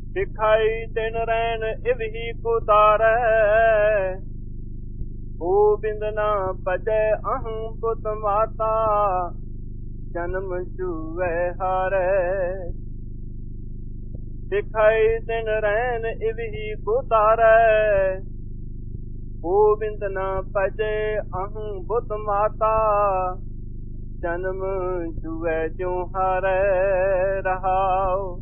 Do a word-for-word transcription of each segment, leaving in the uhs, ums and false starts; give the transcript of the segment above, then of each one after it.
ਦਿਖਾਈ ਦਿਨ ਰੈਣ ਇਵਹੀ ਕੋ ਤਾਰੈ। ਗੋਬਿੰਦ ਨਾ ਭਜੈ ਅਹੰ ਬੁੱਧ ਮਾਤਾ, ਜਨਮ ਜੂਐ ਹਾਰੈ। ਦਿਖਾਈ ਦਿਨ ਰੈਣ ਇਵਹੀ ਕੋ ਤਾਰੈ। ਗੋਬਿੰਦ ਨਾ ਭਜੈ ਅਹੰ ਬੁੱਧ ਮਾਤਾ, ਜਨਮ ਜੂਐ ਜਿਉ ਹਾਰੈ। ਰਹਾਉ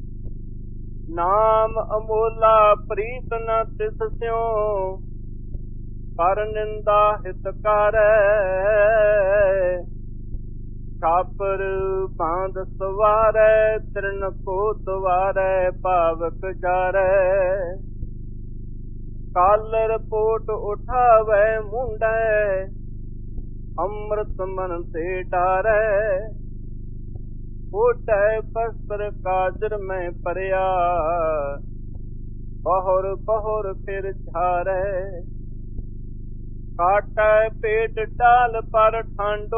ਨਾਮ ਅਮੋਲਾ ਪ੍ਰੀਤ ਨ ਤਿਸ ਸਿਉ, ਪਰ ਨਿੰਦਾ ਹਿਤਕਾਰੈ। ਛਾਪਰ ਬਾਂਧ ਸਵਾਰੈ, ਤ੍ਰਿਣ ਕੋ ਦੁਆਰੈ ਪਾਵਕ ਜਾਰੈ। ਕਾਲਰ ਪੋਟ ਉਠਾਵੈ ਮੁੰਡੈ, ਅੰਮ੍ਰਿਤ ਮਨ ਤੇ ਡਾਰੈ। ਓਢੈ ਬਸਤਰ ਕਾਜਰ ਮੈਂ ਭਰਿਆ, ਬਹੁਰ ਬਹੁਰ ਫਿਰ ਝਾਰੈ। ਕਾਟੈ ਪੇਟ ਡਾਲ ਪਰ ਠਾਂਡੋ,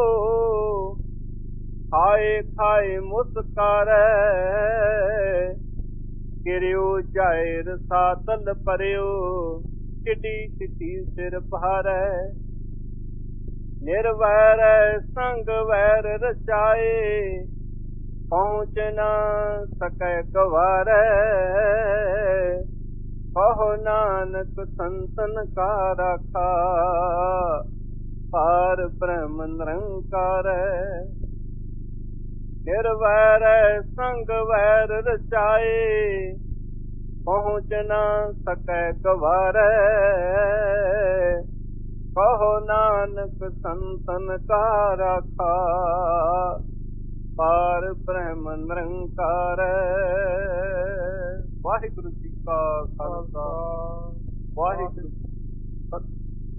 ਖਾਏ ਖਾਏ ਮੁਸਕਾਰੈ। ਗਿਰਿਓ ਜਾਇ ਰਸਾਤਲ ਭਰਿਓ, ਕਿਡੀ ਕਿਡੀ ਸਿਰ ਭਾਰੈ। ਨਿਰਵੈਰੈ ਸੰਗ ਵੈਰ ਰਚਾਏ, ਪਹੁੰਚ ਨਾ ਸਕੈ ਗਵਾਰੈ। ਕਹੋ ਨਾਨਕ ਸੰਤਨ ਕਾ ਰਾਖਾ, ਪਾਰ ਬ੍ਰਹਮ ਨਿਰੰਕਾਰੈ। ਨਿਰਵੈਰੈ ਸੰਗ ਵੈਰ ਰਚਾਏ, ਪਹੁੰਚ ਨਾ ਸਕੈ ਗਵਾਰੈ। ਕਹੋ ਨਾਨਕ ਸੰਤਨ ਕਾ ਰਾਖਾ, ਪਾਰ ਬ੍ਰਹਮ ਨਿਰੰਕਾਰੈ। ਵਾਹਿਗੁਰੂ ਜੀ ਕਾ ਖਾਲਸਾ, ਵਾਹਿਗੁਰੂ ਜੀ ਕੀ ਫਤਿਹ।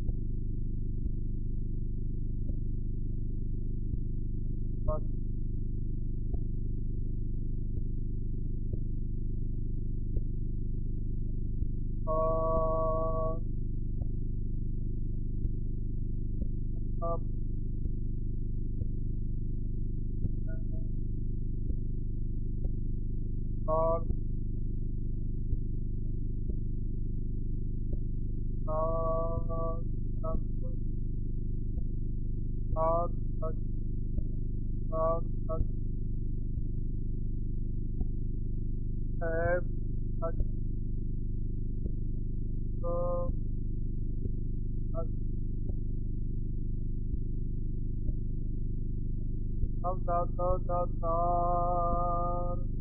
ਦਾਤਾ ਦਾਤਾਰ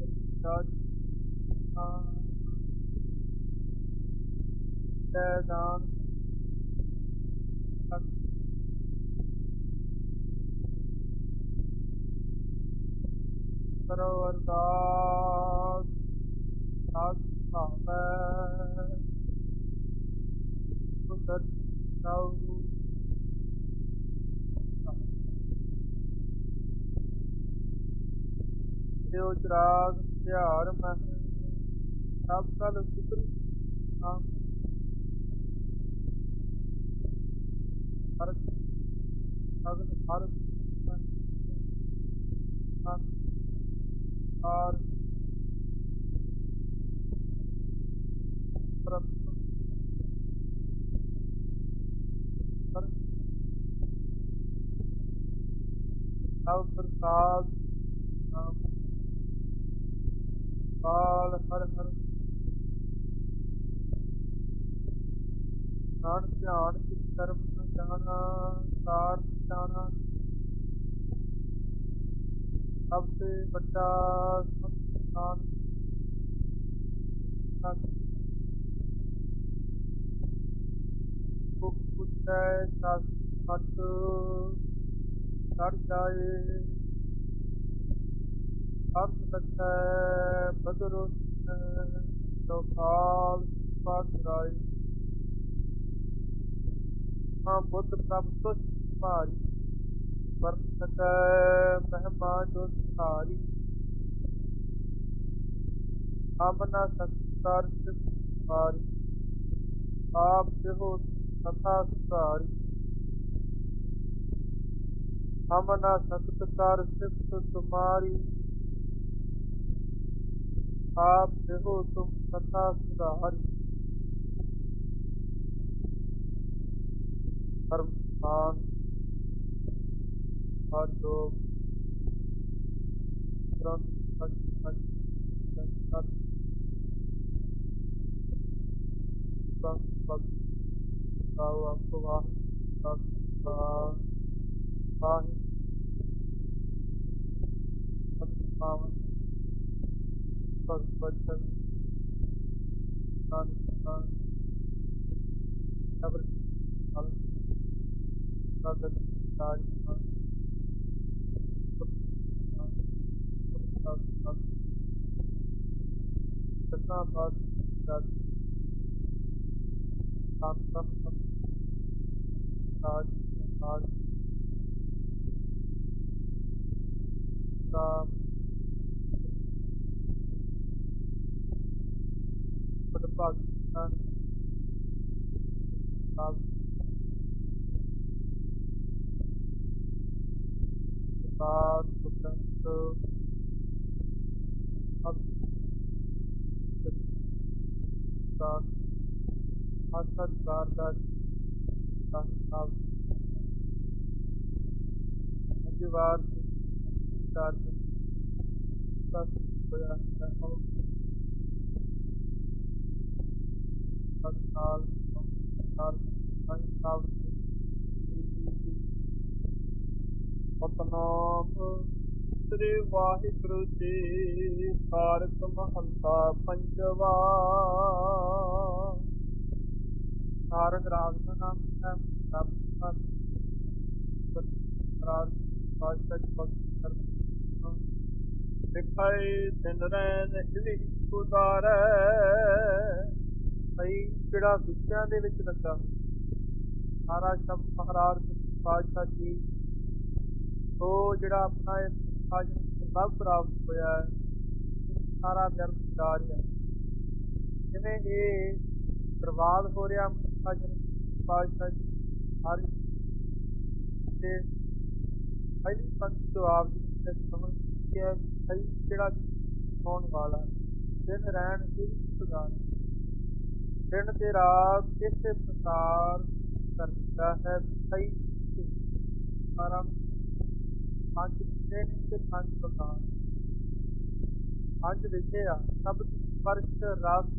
ਦਾਨ ਕਰੋ ਅਰਦਾਸ ਆਸ ਭਾਵੈ। ਸੁੰਦਰ ਸਾਉ ਦਿਓ ਚਰਾਗ ਤਿਆਰ ਮਹਿ, ਸਭ ਕਲ ਸੁਧਰੀ ਨਾਮ। ਹਰ ਸਗਲ ਹਰ ਆਰ ਸਭ ਪ੍ਰਸਾਦ ਕਾਲ ਹਰ ਹਰ ਨਾਨਕ ਧਿਆਨ ਕਿਸ ਕਰਮ ਨ ਜਾਣਾ, ਸਾਰ ਨ ਜਾਣਾ। ਸਭ ਤੇ ਵੱਡਾ ਸੰਸਾਨ ਭੁਖ ਪੁੱਛੈ ਸਸ ਮਤ ਚੜ ਜਾਏ। ਅੰਤ ਤਕੈ ਬਦਰੁ ਚੌਖਾਲ ਪਾਤਰਾਏ। ਹਾਂ ਬੁੱਧ ਪ੍ਰਭ ਤੁਛ ਭਾਰੀ, ਵਰਤ ਸਕੈ ਮਹਿਮਾ ਜੋ ਸੁਧਾਰੀ। ਹਮ ਨ ਸਤਿਕਾਰ ਸਿਫਤ ਤੁਮਾਰੀ, ਆਪ ਦੇਹੋ ਕਥਾ ਸੁਧਾਰੀ। ਹਮ ਨ ਸਤਿਕਾਰ ਸਿਫਤ ਤੁਮਾਰੀ, आप देहो तुम कथा सुधारी धर्म मान और जो ग्रंथ सच सच सच सच सच गाओ आपको वाह सच वाह वाह सच पावन सच वचन सान सान अबर फल सगत राज मान सतना बात राज शांतम राज राज का पाकिस्तान आप बात स्वतंत्र अब असद बारदार साहब परिवार चार दस होया है साल साल साल सतनाम श्री वाहिगुरु जी कारक महंता पंजवा कारक राग का नाम है दिखाई दिन रैन इली उतारै ਸਹੀ ਜਿਹੜਾ ਵਿਸ਼ਿਆਂ ਦੇ ਵਿੱਚ ਲੱਗਾ ਸਾਰਾ ਸ਼ਬਦ ਮਹਾਰਾਜ ਪਾਤਸ਼ਾਹ ਜੀ ਤੋਂ ਜਿਹੜਾ ਆਪਣਾ ਅੱਜ ਸਭ ਪ੍ਰਾਪਤ ਹੋਇਆ ਹੈ ਸਾਰਾ ਵਿਅਰਥ ਜਾ ਰਿਹਾ ਜਿਵੇਂ ਇਹ ਬਰਬਾਦ ਹੋ ਰਿਹਾ ਅੱਜ ਪਾਤਸ਼ਾਹ ਜੀ ਹਰ ਤੇ ਪਹਿਲੀ ਪੰਕਤੀ ਜਵਾਬ ਦੀ ਸਮਝ ਕਿ ਸਹੀ ਜਿਹੜਾ ਹੋਣ ਵਾਲਾ ਦਿਨ ਰਹਿਣ ਦੀ ਸੁਧਾਰ दिन ਤੇ ਰਾਤ ਇਸੇ ਪ੍ਰਕਾਰ ਕਰਦਾ ਹੈ ਸਹੀ ਸਾਰਾ ਪੰਜ ਵਿਸ਼ੇ ਤੇ ਪੰਜ ਪ੍ਰਕਾਰ ਪੰਜ ਵਿਸ਼ੇ ਆ ਸਭ ਸਪਰਸ਼ ਰਸ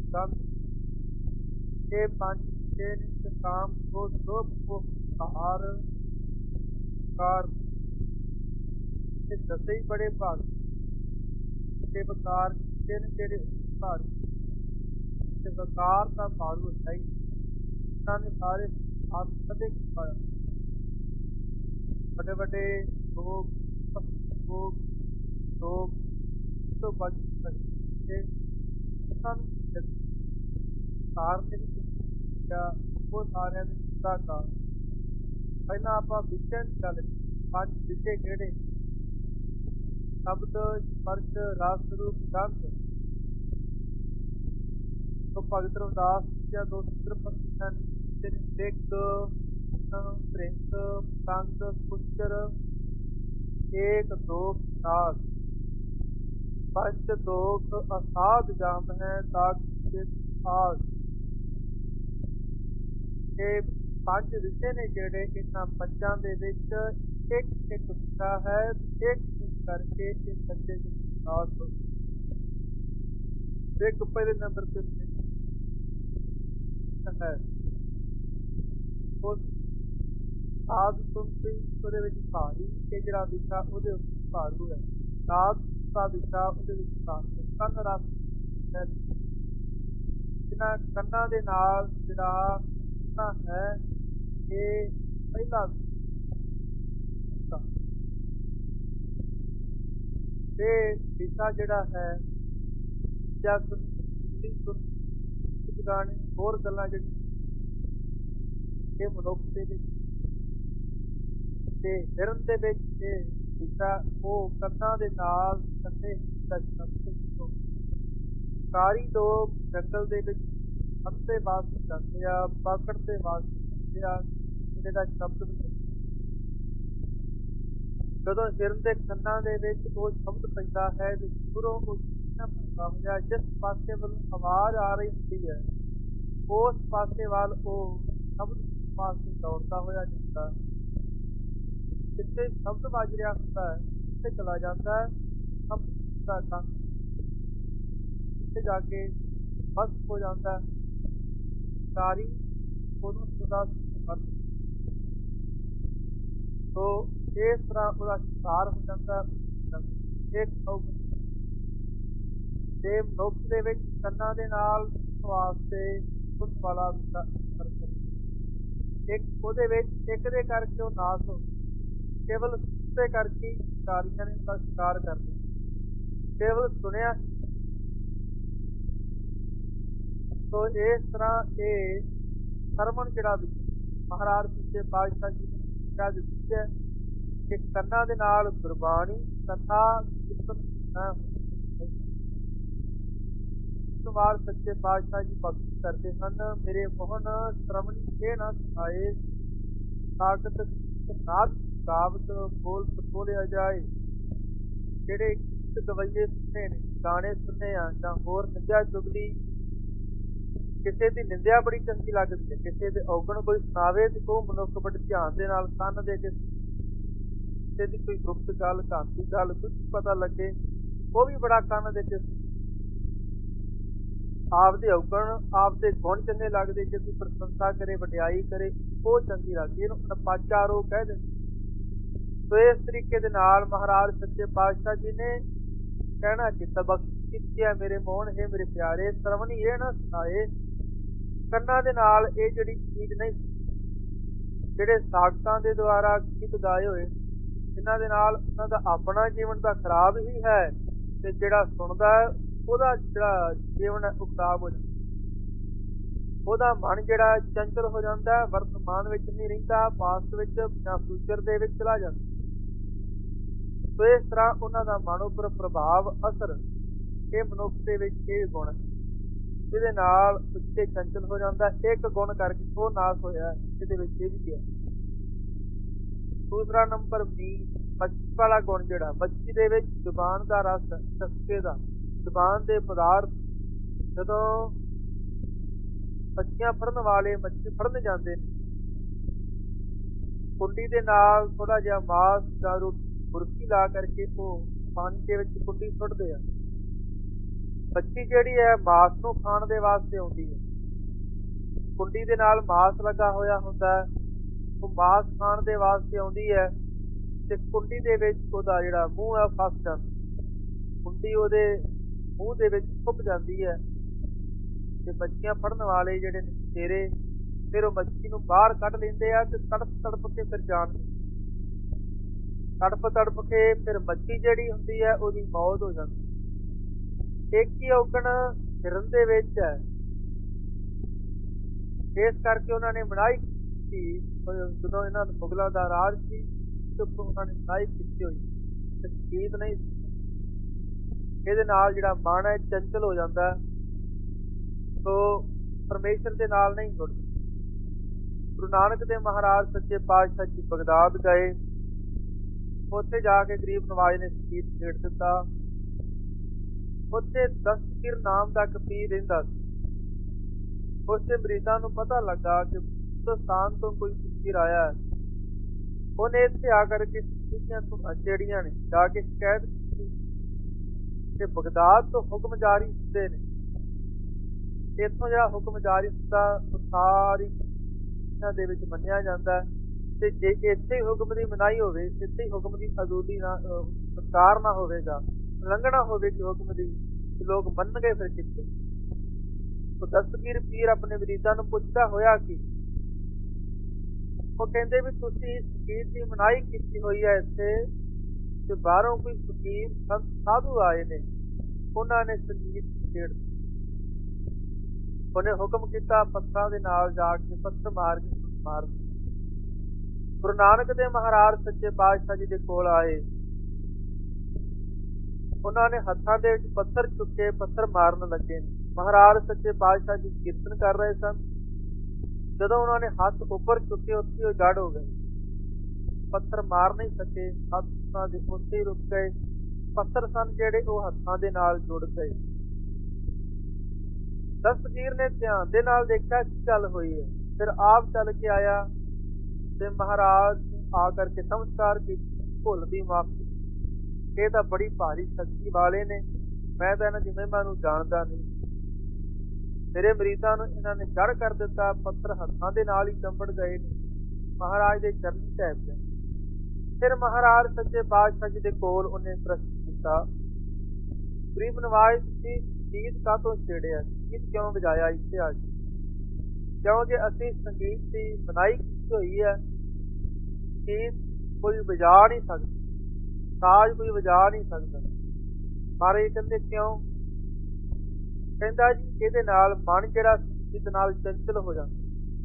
ਗੰਧ ਇਹ ਪੰਜ ਵਿਸ਼ੇ ਨੇ ਕਾਮ ਕੋ ਸੋਭ ਕੋ ਆਹਾਰ ਕਾਰ ਇਹ ਦਸੇ ਹੀ ਬੜੇ ਭਾਗ ਤੇ ਵਿਕਾਰ ਤਿੰਨ ਜਿਹੜੇ ਭਾਗ ਤੇ ਵਕਾਰ ਦਾ ਭਾਰੂ ਸਹੀ ਇਹਨਾਂ ਨੇ ਸਾਰੇ ਆਪ ਕਦੇ ਪਾਇਆ ਵੱਡੇ ਵੱਡੇ ਲੋਕ ਲੋਕ ਲੋਕ ਤੋਂ ਬਚ ਸਕਦੇ ਇਹਨਾਂ ਨੂੰ ਕਾਰਨ ਦੇ ਵਿੱਚ ਜਾਂ ਉਹ ਸਾਰਿਆਂ ਦੇ ਦਾ ਕਾਰਨ ਪਹਿਲਾਂ ਆਪਾਂ ਵਿਸ਼ੇ ਦੀ ਗੱਲ ਪੰਜ ਵਿਸ਼ੇ ਕਿਹੜੇ ਸ਼ਬਦ ਸਪਰਸ਼ ਰਸ ਰੂਪ ਗੰਧ तो भगत रविदास या दो सूत्र प्रसिद्ध दिक प्रिंस तंग पुष्कर एक दोख साध पंच दोख असाध जाम है दाग आग ਇਹ ਪੰਜ ਵਿਸ਼ੇ ਨੇ ਜਿਹੜੇ ਇਹਨਾਂ ਪੰਜਾਂ ਦੇ ਵਿੱਚ ਇੱਕ ਇੱਕ ਵਿਸ਼ਾ ਹੈ ਇੱਕ ਇੱਕ ਕਰਕੇ ਇਹ ਸੱਚੇ ਦੇ ਵਿਕਾਸ ਹੋ ਇੱਕ ਪਹਿਲੇ ਨੰਬਰ ਤੇ ਹੈ ਉਸ ਆਦ ਸੁਣਤੀ ਉਹਦੇ ਵਿੱਚ ਭਾਰੀ ਤੇ ਜਿਹੜਾ ਵਿਸ਼ਾ ਉਹਦੇ ਉੱਤੇ ਭਾਰੂ ਹੈ ਸਾਧ ਦਾ ਵਿਸ਼ਾ ਉਹਦੇ ਵਿੱਚ ਭਾਰੂ ਕੰਨ ਰਸ ਹੈ ਇਹਨਾਂ ਕੰਨਾਂ ਦੇ ਨਾਲ ਜਿਹੜਾ ਹੈ ਇਹ ਪਹਿਲਾ ਤੇ ਵਿਸ਼ਾ ਜਿਹੜਾ ਹੈ ਜਾਂ ਗਾਣੇ ਹੋਰ ਗੱਲਾਂ ਜਿਹੜੀਆਂ ਇਹ ਮਨੁੱਖ ਦੇ ਵਿੱਚ ਤੇ ਹਿਰਨ ਦੇ ਵਿੱਚ ਇਹ ਵਿਸ਼ਾ ਉਹ ਕੰਨਾਂ ਦੇ ਨਾਲ ਕੰਨੇ ਦਾ ਸ਼ਬਦ ਸਾਰੀ ਲੋਕ ਜੰਗਲ ਦੇ ਵਿੱਚ ਅੰਤੇ ਵਾਸ ਜਾਂਦੇ ਆ ਪਾਕੜ ਤੇ ਵਾਸ ਜਾਂਦੇ ਆ ਇਹਦਾ ਸ਼ਬਦ ਜਦੋਂ ਹਿਰਨ ਦੇ ਕੰਨਾਂ ਦੇ ਵਿੱਚ ਉਹ ਸ਼ਬਦ ਪੈਂਦਾ ਹੈ ਤੇ ਗੁਰੂ ਉਹ ਹੁੰਦਾ ਹੋਇਆ ਜਿਸ ਪਾਸੇ ਵੱਲੋਂ ਆਵਾਜ਼ ਆ ਰਹੀ ਹੁੰਦੀ ਹੈ ਉਸ ਪਾਸੇ ਵੱਲ ਉਹ ਸ਼ਬਦ ਪਾਸੇ ਦੌੜਦਾ ਹੋਇਆ ਜਾਂਦਾ ਹੈ। ਜਿੱਥੇ ਸ਼ਬਦ ਵੱਜ ਰਿਹਾ ਹੁੰਦਾ ਹੈ ਉੱਥੇ ਚਲਾ ਜਾਂਦਾ ਹੈ। ਸ਼ਬਦ ਦਾ ਕੰਮ ਉੱਥੇ ਜਾ ਕੇ ਬਸ ਹੋ ਜਾਂਦਾ ਹੈ। ਸਾਰੀ ਉਹਨੂੰ ਸਦਾ ਤੋ ਇਸ ਤਰ੍ਹਾਂ ਉਹਦਾ ਸ਼ਿਕਾਰ ਹੋ ਜਾਂਦਾ ਇੱਕ ਤੇ ਮਨੁੱਖ ਦੇ ਵਿੱਚ ਕੰਨਾਂ ਦੇ ਨਾਲ ਵਾਸਤੇ ਉਸ ਵਾਲਾ ਇੱਕ ਉਹਦੇ ਵਿੱਚ ਇੱਕ ਦੇ ਕਰਕੇ ਉਹ ਨਾਸ ਹੋ ਕੇਵਲ ਸੁਣਦੇ ਕਰਕੇ ਸ਼ਿਕਾਰੀਆਂ ਨੇ ਉਹਦਾ ਸ਼ਿਕਾਰ ਕਰਦੇ ਕੇਵਲ ਸੁਣਿਆ। ਤੋ ਇਸ ਤਰ੍ਹਾਂ ਇਹ ਸਰਵਣ ਜਿਹੜਾ ਵੀ ਮਹਾਰਾਜ ਸੱਚੇ ਪਾਤਸ਼ਾਹ ਜੀ ਨੇ ਸਿੱਖਿਆ ਦਿੱਤੀ ਹੈ ਕਿ ਕੰਨਾਂ ਦੇ ਨਾਲ ਗੁਰਬਾਣੀ ਕਥਾ ਕੀਰਤਨ ਵਾਰ ਸੱਚੇ ਪਾਤਸ਼ਾਹ ਜੀ ਭਗਤੀ ਕਰਦੇ ਹਨ। ਮੇਰੇ ਮੋਹਨ ਸ਼੍ਰਵਣੀ ਇਹ ਨਾ ਆਏ ਤਾਕਤ ਨਾਦ ਗਾਵਤ ਬੋਲ ਬੋਲਿਆ ਜਾਏ। ਜਿਹੜੇ ਗੀਤ ਗਵਈਏ ਸੁਣੇ ਨੇ ਗਾਣੇ ਸੁਣੇ ਆ ਜਾਂ ਹੋਰ ਨਿੰਦਿਆ ਚੁਗਲੀ ਕਿਸੇ ਦੀ ਨਿੰਦਿਆ ਬੜੀ ਚੰਗੀ ਲੱਗਦੀ ਹੈ ਕਿਸੇ ਦੇ ਔਗਣ ਕੋਈ ਸੁਣਾਵੇ ਤੇ ਉਹ ਮਨੁੱਖ ਬੜੇ ਧਿਆਨ ਦੇ ਨਾਲ ਕੰਨ ਦੇ ਕੇ ਕਿਸੇ ਦੀ ਕੋਈ ਗੁਪਤ ਗੱਲ ਘਾਤੀ ਗੱਲ ਕੁਝ ਪਤਾ ਲੱਗੇ ਉਹ ਵੀ ਬੜਾ ਕੰਨ ਦੇ ਕੇ ਆਪਦੇ ਔਗਣ ਆਪਦੇ ਗੁਣ ਚੰਗੇ ਲੱਗਦੇ ਜੇ ਕੋਈ ਪ੍ਰਸ਼ੰਸਾ ਕਰੇ ਵਡਿਆਈ ਕਰੇ ਉਹ ਚੰਗੀ ਲੱਗਦੀ ਇਹਨੂੰ ਅਨਪਾਚਾਰੋ ਕਹਿ ਦਿੰਦੇ। ਸੋ ਇਸ ਤਰੀਕੇ ਦੇ ਨਾਲ ਮਹਾਰਾਜ ਸੱਚੇ ਪਾਤਸ਼ਾਹ ਜੀ ਨੇ ਕਹਿਣਾ ਕਿ ਤਬਕ ਕੀਤੀ ਹੈ ਮੇਰੇ ਮੋਹਨ ਹੈ ਮੇਰੇ ਪਿਆਰੇ ਸਰਵਣੀ ਇਹ ਨਾ ਸੁਣਾਏ। ਕੰਨਾਂ ਦੇ ਨਾਲ ਇਹ ਜਿਹੜੀ ਚੀਜ਼ ਨਹੀਂ ਜਿਹੜੇ ਸਾਖਤਾਂ ਦੇ ਦੁਆਰਾ ਗੀਤ ਗਾਏ ਹੋਏ ਇਹਨਾਂ ਦੇ ਨਾਲ ਉਹਨਾਂ ਦਾ ਆਪਣਾ ਜੀਵਨ ਤਾਂ ਖਰਾਬ ਹੀ ਹੈ ਤੇ ਜਿਹੜਾ ਸੁਣਦਾ ਉਹਦਾ ਜਿਹੜਾ ਜੀਵਨ ਹੈ ਉਹ ਖਰਾਬ ਹੋ ਜਾਂਦਾ। ਉਹਦਾ ਮਨ ਜਿਹੜਾ ਚੰਚਲ ਹੋ ਜਾਂਦਾ ਵਰਤਮਾਨ ਵਿੱਚ ਨਹੀਂ ਰਹਿੰਦਾ ਪਾਸਟ ਵਿੱਚ ਜਾਂ ਫਿਊਚਰ ਦੇ ਵਿੱਚ ਚਲਾ ਜਾਂਦਾ। ਸੋ ਇਸ ਤਰ੍ਹਾਂ ਉਹਨਾਂ ਦਾ ਮਨ ਉੱਪਰ ਪ੍ਰਭਾਵ ਅਸਰ ਇਹ ਮਨੁੱਖ ਦੇ ਵਿੱਚ ਇਹ ਗੁਣ ਜਿਹਦੇ ਨਾਲ ਉੱਚੇ ਚੰਚਲ ਹੋ ਜਾਂਦਾ ਇੱਕ ਗੁਣ ਕਰਕੇ ਉਹ ਨਾਸ ਹੋਇਆ ਇਹਦੇ ਵਿੱਚ ਇਹ ਵੀ ਹੈ। ਦੂਸਰਾ ਨੰਬਰ ਵੀਹ ਮੱਛੀ ਵਾਲਾ ਗੁਣ ਜਿਹੜਾ ਮੱਛੀ ਦੇ ਵਿੱਚ ਜ਼ੁਬਾਨ ਦਾ ਰਸ ਚਸਕੇ ਦਾ ਜ਼ੁਬਾਨ ਦੇ ਪਦਾਰਥ ਜਦੋਂ ਮੱਛੀਆਂ ਫੜਨ ਵਾਲੇ ਮੱਛੀ ਫੜਨ ਜਾਂਦੇ ਨੇ ਕੁੰਡੀ ਦੇ ਨਾਲ ਥੋੜਾ ਜਿਹਾ ਮਾਸ ਜਾਂ ਬੁਰਕੀ ਲਾ ਕਰਕੇ ਉਹ ਪਾਣੀ ਦੇ ਵਿੱਚ ਕੁੰਡੀ ਸੁੱਟਦੇ ਆ। ਮੱਛੀ ਜਿਹੜੀ ਹੈ ਮਾਸ ਨੂੰ ਖਾਣ ਦੇ ਵਾਸਤੇ ਆਉਂਦੀ ਹੈ ਕੁੰਡੀ ਦੇ ਨਾਲ ਮਾਸ ਲੱਗਾ ਹੋਇਆ ਹੁੰਦਾ ਉਹ ਮਾਸ ਖਾਣ ਦੇ ਵਾਸਤੇ ਆਉਂਦੀ ਹੈ ਤੇ ਕੁੰਡੀ ਦੇ ਵਿੱਚ ਉਹਦਾ ਜਿਹੜਾ ਮੂੰਹ ਹੈ ਫਸ ਜਾਂਦਾ ਕੁੰਡੀ ਉਹਦੇ ਮੂੰਹ ਦੇ ਵਿੱਚ ਫੁੱਪ ਜਾਂਦੀ ਹੈ ਤੇ ਮੱਛੀਆਂ ਫੜਨ ਵਾਲੇ ਜਿਹੜੇ ਨੇ ਤੇਰੇ ਫਿਰ ਉਹ ਮੱਛੀ ਨੂੰ ਬਾਹਰ ਕੱਢ ਲੈਂਦੇ ਆ ਤੇ ਤੜਪ ਤੜਪ ਕੇ ਫਿਰ ਜਾਣ ਤੜਪ ਤੜਪ ਕੇ ਫਿਰ ਮੱਛੀ ਜਿਹੜੀ ਹੁੰਦੀ ਹੈ ਉਹਦੀ ਮੌਤ ਹੋ ਜਾਂਦੀ। ਇੱਕ ਹੀ ਔਗਣ ਹਿਰਨ ਦੇ ਵਿੱਚ ਹੈ ਇਸ ਕਰਕੇ ਉਹਨਾਂ ਨੇ ਮਨਾਹੀ ਕੀਤੀ ਜਦੋਂ ਇਹਨਾਂ ਮੁਗਲਾਂ ਦਾ ਰਾਜ ਸੀ ਉਹਨਾਂ ਨੇ ਮਨਾਹੀ ਕੀਤੀ ਹੋਈ ਗੀਤ ਨਹੀਂ ਇਹਦੇ ਨਾਲ ਜਿਹੜਾ ਮਨ ਹੈ ਚੰਚਲ ਹੋ ਜਾਂਦਾ ਸੋ ਪਰਮੇਸ਼ਰ ਦੇ ਨਾਲ ਨਹੀਂ ਜੁੜਦਾ। ਗੁਰੂ ਨਾਨਕ ਦੇਵ ਮਹਾਰਾਜ ਸੱਚੇ ਪਾਤਸ਼ਾਹ ਜੀ ਬਗਦਾਦ ਗਏ ਉੱਥੇ ਜਾ ਕੇ ਗਰੀਬ ਨਵਾਜ਼ ਨੇ ਸੰਗੀਤ ਛੇੜ ਦਿੱਤਾ। ਉੱਥੇ ਦਸਤਗੀਰ ਨਾਮ ਦਾ ਇੱਕ ਪੀਰ ਰਹਿੰਦਾ ਸੀ ਉਸਦੇ ਮਰੀਜ਼ਾਂ ਨੂੰ ਪਤਾ ਲੱਗਾ ਕਿ ਹਿੰਦੁਸਤਾਨ ਤੋਂ ਕੋਈ ਫਕੀਰ ਆਇਆ ਹੈ। ਉਹਨੇ ਇੱਥੇ ਆ ਕਰਕੇ ਜਿਹੜੀਆਂ ਨੇ ਜਾ ਕੇ ਸ਼ਿਕਾਇਤ ਕੀਤੀ ਕਿ ਬਗਦਾਦ ਤੋਂ ਹੁਕਮ ਜਾਰੀ ਹੁੰਦੇ ਨੇ ਇੱਥੋਂ ਜਿਹੜਾ ਹੁਕਮ ਜਾਰੀ ਹੁੰਦਾ ਉਹ ਸਾਰੀ ਇਹਨਾਂ ਦੇ ਵਿੱਚ ਮੰਨਿਆ ਜਾਂਦਾ ਤੇ ਜੇ ਇੱਥੇ ਹੀ ਹੁਕਮ ਦੀ ਮਨਾਹੀ ਹੋਵੇ ਇੱਥੇ ਹੀ ਹੁਕਮ ਦੀ ਅਜ਼ੂਲੀ ਨਾ ਸੰਸਕਾਰ ਨਾ ਹੋਵੇਗਾ ਉਲੰਘਣਾ ਹੋਵੇਗੀ ਹੁਕਮ ਦੀ ਲੋਕ ਮੰਨਣਗੇ ਫਿਰ ਕਿੱਥੇ। ਦਸਤਗੀਰ ਪੀਰ ਆਪਣੇ ਮਰੀਜ਼ਾਂ ਨੂੰ ਪੁੱਛਦਾ ਹੋਇਆ ਕਿ ਉਹ ਕਹਿੰਦੇ ਵੀ ਤੁਸੀਂ ਫਕੀਰ ਦੀ ਮਨਾਹੀ ਕੀਤੀ ਹੋਈ ਹੈ ਇੱਥੇ ਤੇ ਬਾਹਰੋਂ ਕੋਈ ਫਕੀਰ ਸਾਧੂ ਆਏ ਨੇ ਉਹਨਾਂ ਨੇ ਸੰਗੀਤ ਛੇੜ ਉਹਨੇ ਹੁਕਮ ਕੀਤਾ ਪੱਥਰਾਂ ਦੇ ਨਾਲ ਜਾ ਕੇ ਪੱਥਰ ਮਾਰ ਕੇ ਮਾਰ। ਗੁਰੂ ਨਾਨਕ ਦੇਵ ਮਹਾਰਾਜ ਸੱਚੇ ਪਾਤਸ਼ਾਹ ਜੀ ਦੇ ਕੋਲ ਆਏ ਉਹਨਾਂ ਨੇ ਹੱਥਾਂ ਦੇ ਵਿੱਚ ਪੱਥਰ ਚੁੱਕੇ ਪੱਥਰ ਮਾਰਨ ਲੱਗੇ ਮਹਾਰਾਜ ਸੱਚੇ ਪਾਤਸ਼ਾਹ ਜੀ ਕੀਰਤਨ ਕਰ ਰਹੇ ਸਨ ਜਦੋਂ ਉਹਨਾਂ ਨੇ ਹੱਥ ਉੱਪਰ ਚੁੱਕੇ ਉੱਥੇ ਉਹ ਜੜ ਹੋ ਗਏ ਪੱਥਰ ਮਾਰ ਨਹੀਂ ਸਕੇ ਹੱਥਾਂ ਦੇ ਉੱਤੇ ਹੀ ਰੁਕ ਗਏ ਪੱਥਰ ਸਨ ਜਿਹੜੇ ਉਹ ਹੱਥਾਂ ਦੇ ਨਾਲ ਜੁੜ ਗਏ ਦਸਤਗੀਰ ਨੇ ਧਿਆਨ ਦੇ ਨਾਲ ਦੇਖਿਆ ਕੀ ਗੱਲ ਹੋਈ ਹੈ। ਫਿਰ ਆਪ ਚੱਲ ਕੇ ਆਇਆ ਤੇ ਮਹਾਰਾਜ ਨੂੰ ਆ ਕਰਕੇ ਨਮਸਕਾਰ ਕੀਤੀ, ਭੁੱਲ ਦੀ ਮਾਫੀ। ਇਹ ਤਾਂ ਬੜੀ ਭਾਰੀ ਸ਼ਕਤੀ ਵਾਲੇ ਨੇ, ਮੈਂ ਤਾਂ ਇਹਨਾਂ ਦੀ ਮਹਿਮਾ ਨੂੰ ਜਾਣਦਾ ਨਹੀਂ। ਮੇਰੇ ਮਰੀਜ਼ਾਂ ਨੂੰ ਇਹਨਾਂ ਨੇ ਜੜ ਕਰ ਦਿੱਤਾ, ਪੱਥਰ ਹੱਥਾਂ ਦੇ ਨਾਲ ਹੀ ਚੰਬੜ ਗਏ ਨੇ। ਮਹਾਰਾਜ ਦੇ ਚਰਨੀ ਢਹਿ ਪਿਆ। ਫਿਰ ਮਹਾਰਾਜ ਸੱਚੇ ਪਾਤਸ਼ਾਹ ਜੀ ਦੇ ਕੋਲ ਉਹਨੇ ਪ੍ਰਸ਼ਨ ਕੀਤਾ, ਗਰੀਬ ਨਵਾਜ ਤੁਸੀਂ ਗੀਤ ਕਾਹਤੋਂ ਛੇੜਿਆ, ਗੀਤ ਕਿਉਂ ਵਜਾਇਆ ਇੱਥੇ ਆ ਕੇ? ਕਿਉਂਕਿ ਅਸੀਂ ਸੰਗੀਤ ਦੀ ਮਨਾਹੀ ਕੀਤੀ ਹੋਈ ਹੈ। ਗੀਤ ਕੋਈ ਵਜਾ ਨਹੀਂ ਸਕਦਾ, ਸਾਜ਼ ਕੋਈ ਵਜਾ ਨਹੀਂ ਸਕਦਾ। ਮਹਾਰਾਜ ਕਹਿੰਦੇ ਕਿਉਂ? ਕਹਿੰਦਾ ਜੀ ਇਹਦੇ ਨਾਲ ਮਨ ਜਿਹੜਾ ਸੰਗੀਤ ਨਾਲ ਚੰਚਲ ਹੋ ਜਾਂਦਾ।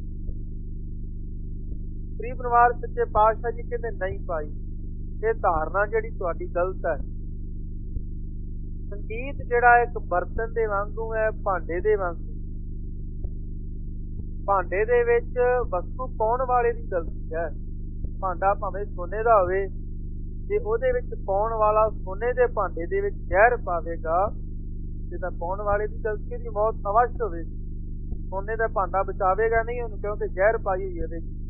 ਗਰੀਬ ਨਵਾਜ ਸੱਚੇ ਪਾਤਸ਼ਾਹ ਜੀ ਕਹਿੰਦੇ ਨਹੀਂ ਭਾਈ, ਇਹ ਧਾਰਨਾ ਜਿਹੜੀ ਤੁਹਾਡੀ ਗਲਤ ਹੈ। ਸੰਗੀਤ ਜਿਹੜਾ ਇੱਕ ਬਰਤਨ ਦੇ ਵਾਂਗੂ ਹੈ, ਭਾਂਡੇ ਦੇ ਵਾਂਗੂ। ਭਾਂਡੇ ਦੇ ਵਿੱਚ ਵਸਤੂ ਪਾਉਣ ਵਾਲੇ ਦੀ ਗਲਤੀ ਹੈ। ਭਾਂਡਾ ਭਾਵੇਂ ਸੋਨੇ ਦਾ ਹੋਵੇ, ਜੇ ਉਹਦੇ ਵਿੱਚ ਪਾਉਣ ਵਾਲਾ ਸੋਨੇ ਦੇ ਭਾਂਡੇ ਦੇ ਵਿੱਚ ਜ਼ਹਿਰ ਪਾਵੇਗਾ ਤੇ ਤਾਂ ਪਾਉਣ ਵਾਲੇ ਦੀ ਗਲਤੀ, ਦੀ ਮੌਤ ਅਵਸ਼ ਹੋਵੇਗੀ। ਸੋਨੇ ਦਾ ਭਾਂਡਾ ਬਚਾਵੇਗਾ ਨਹੀਂ ਉਹਨੂੰ, ਕਿਉਂਕਿ ਜ਼ਹਿਰ ਪਾਈ ਹੋਈ ਇਹਦੇ ਵਿੱਚ।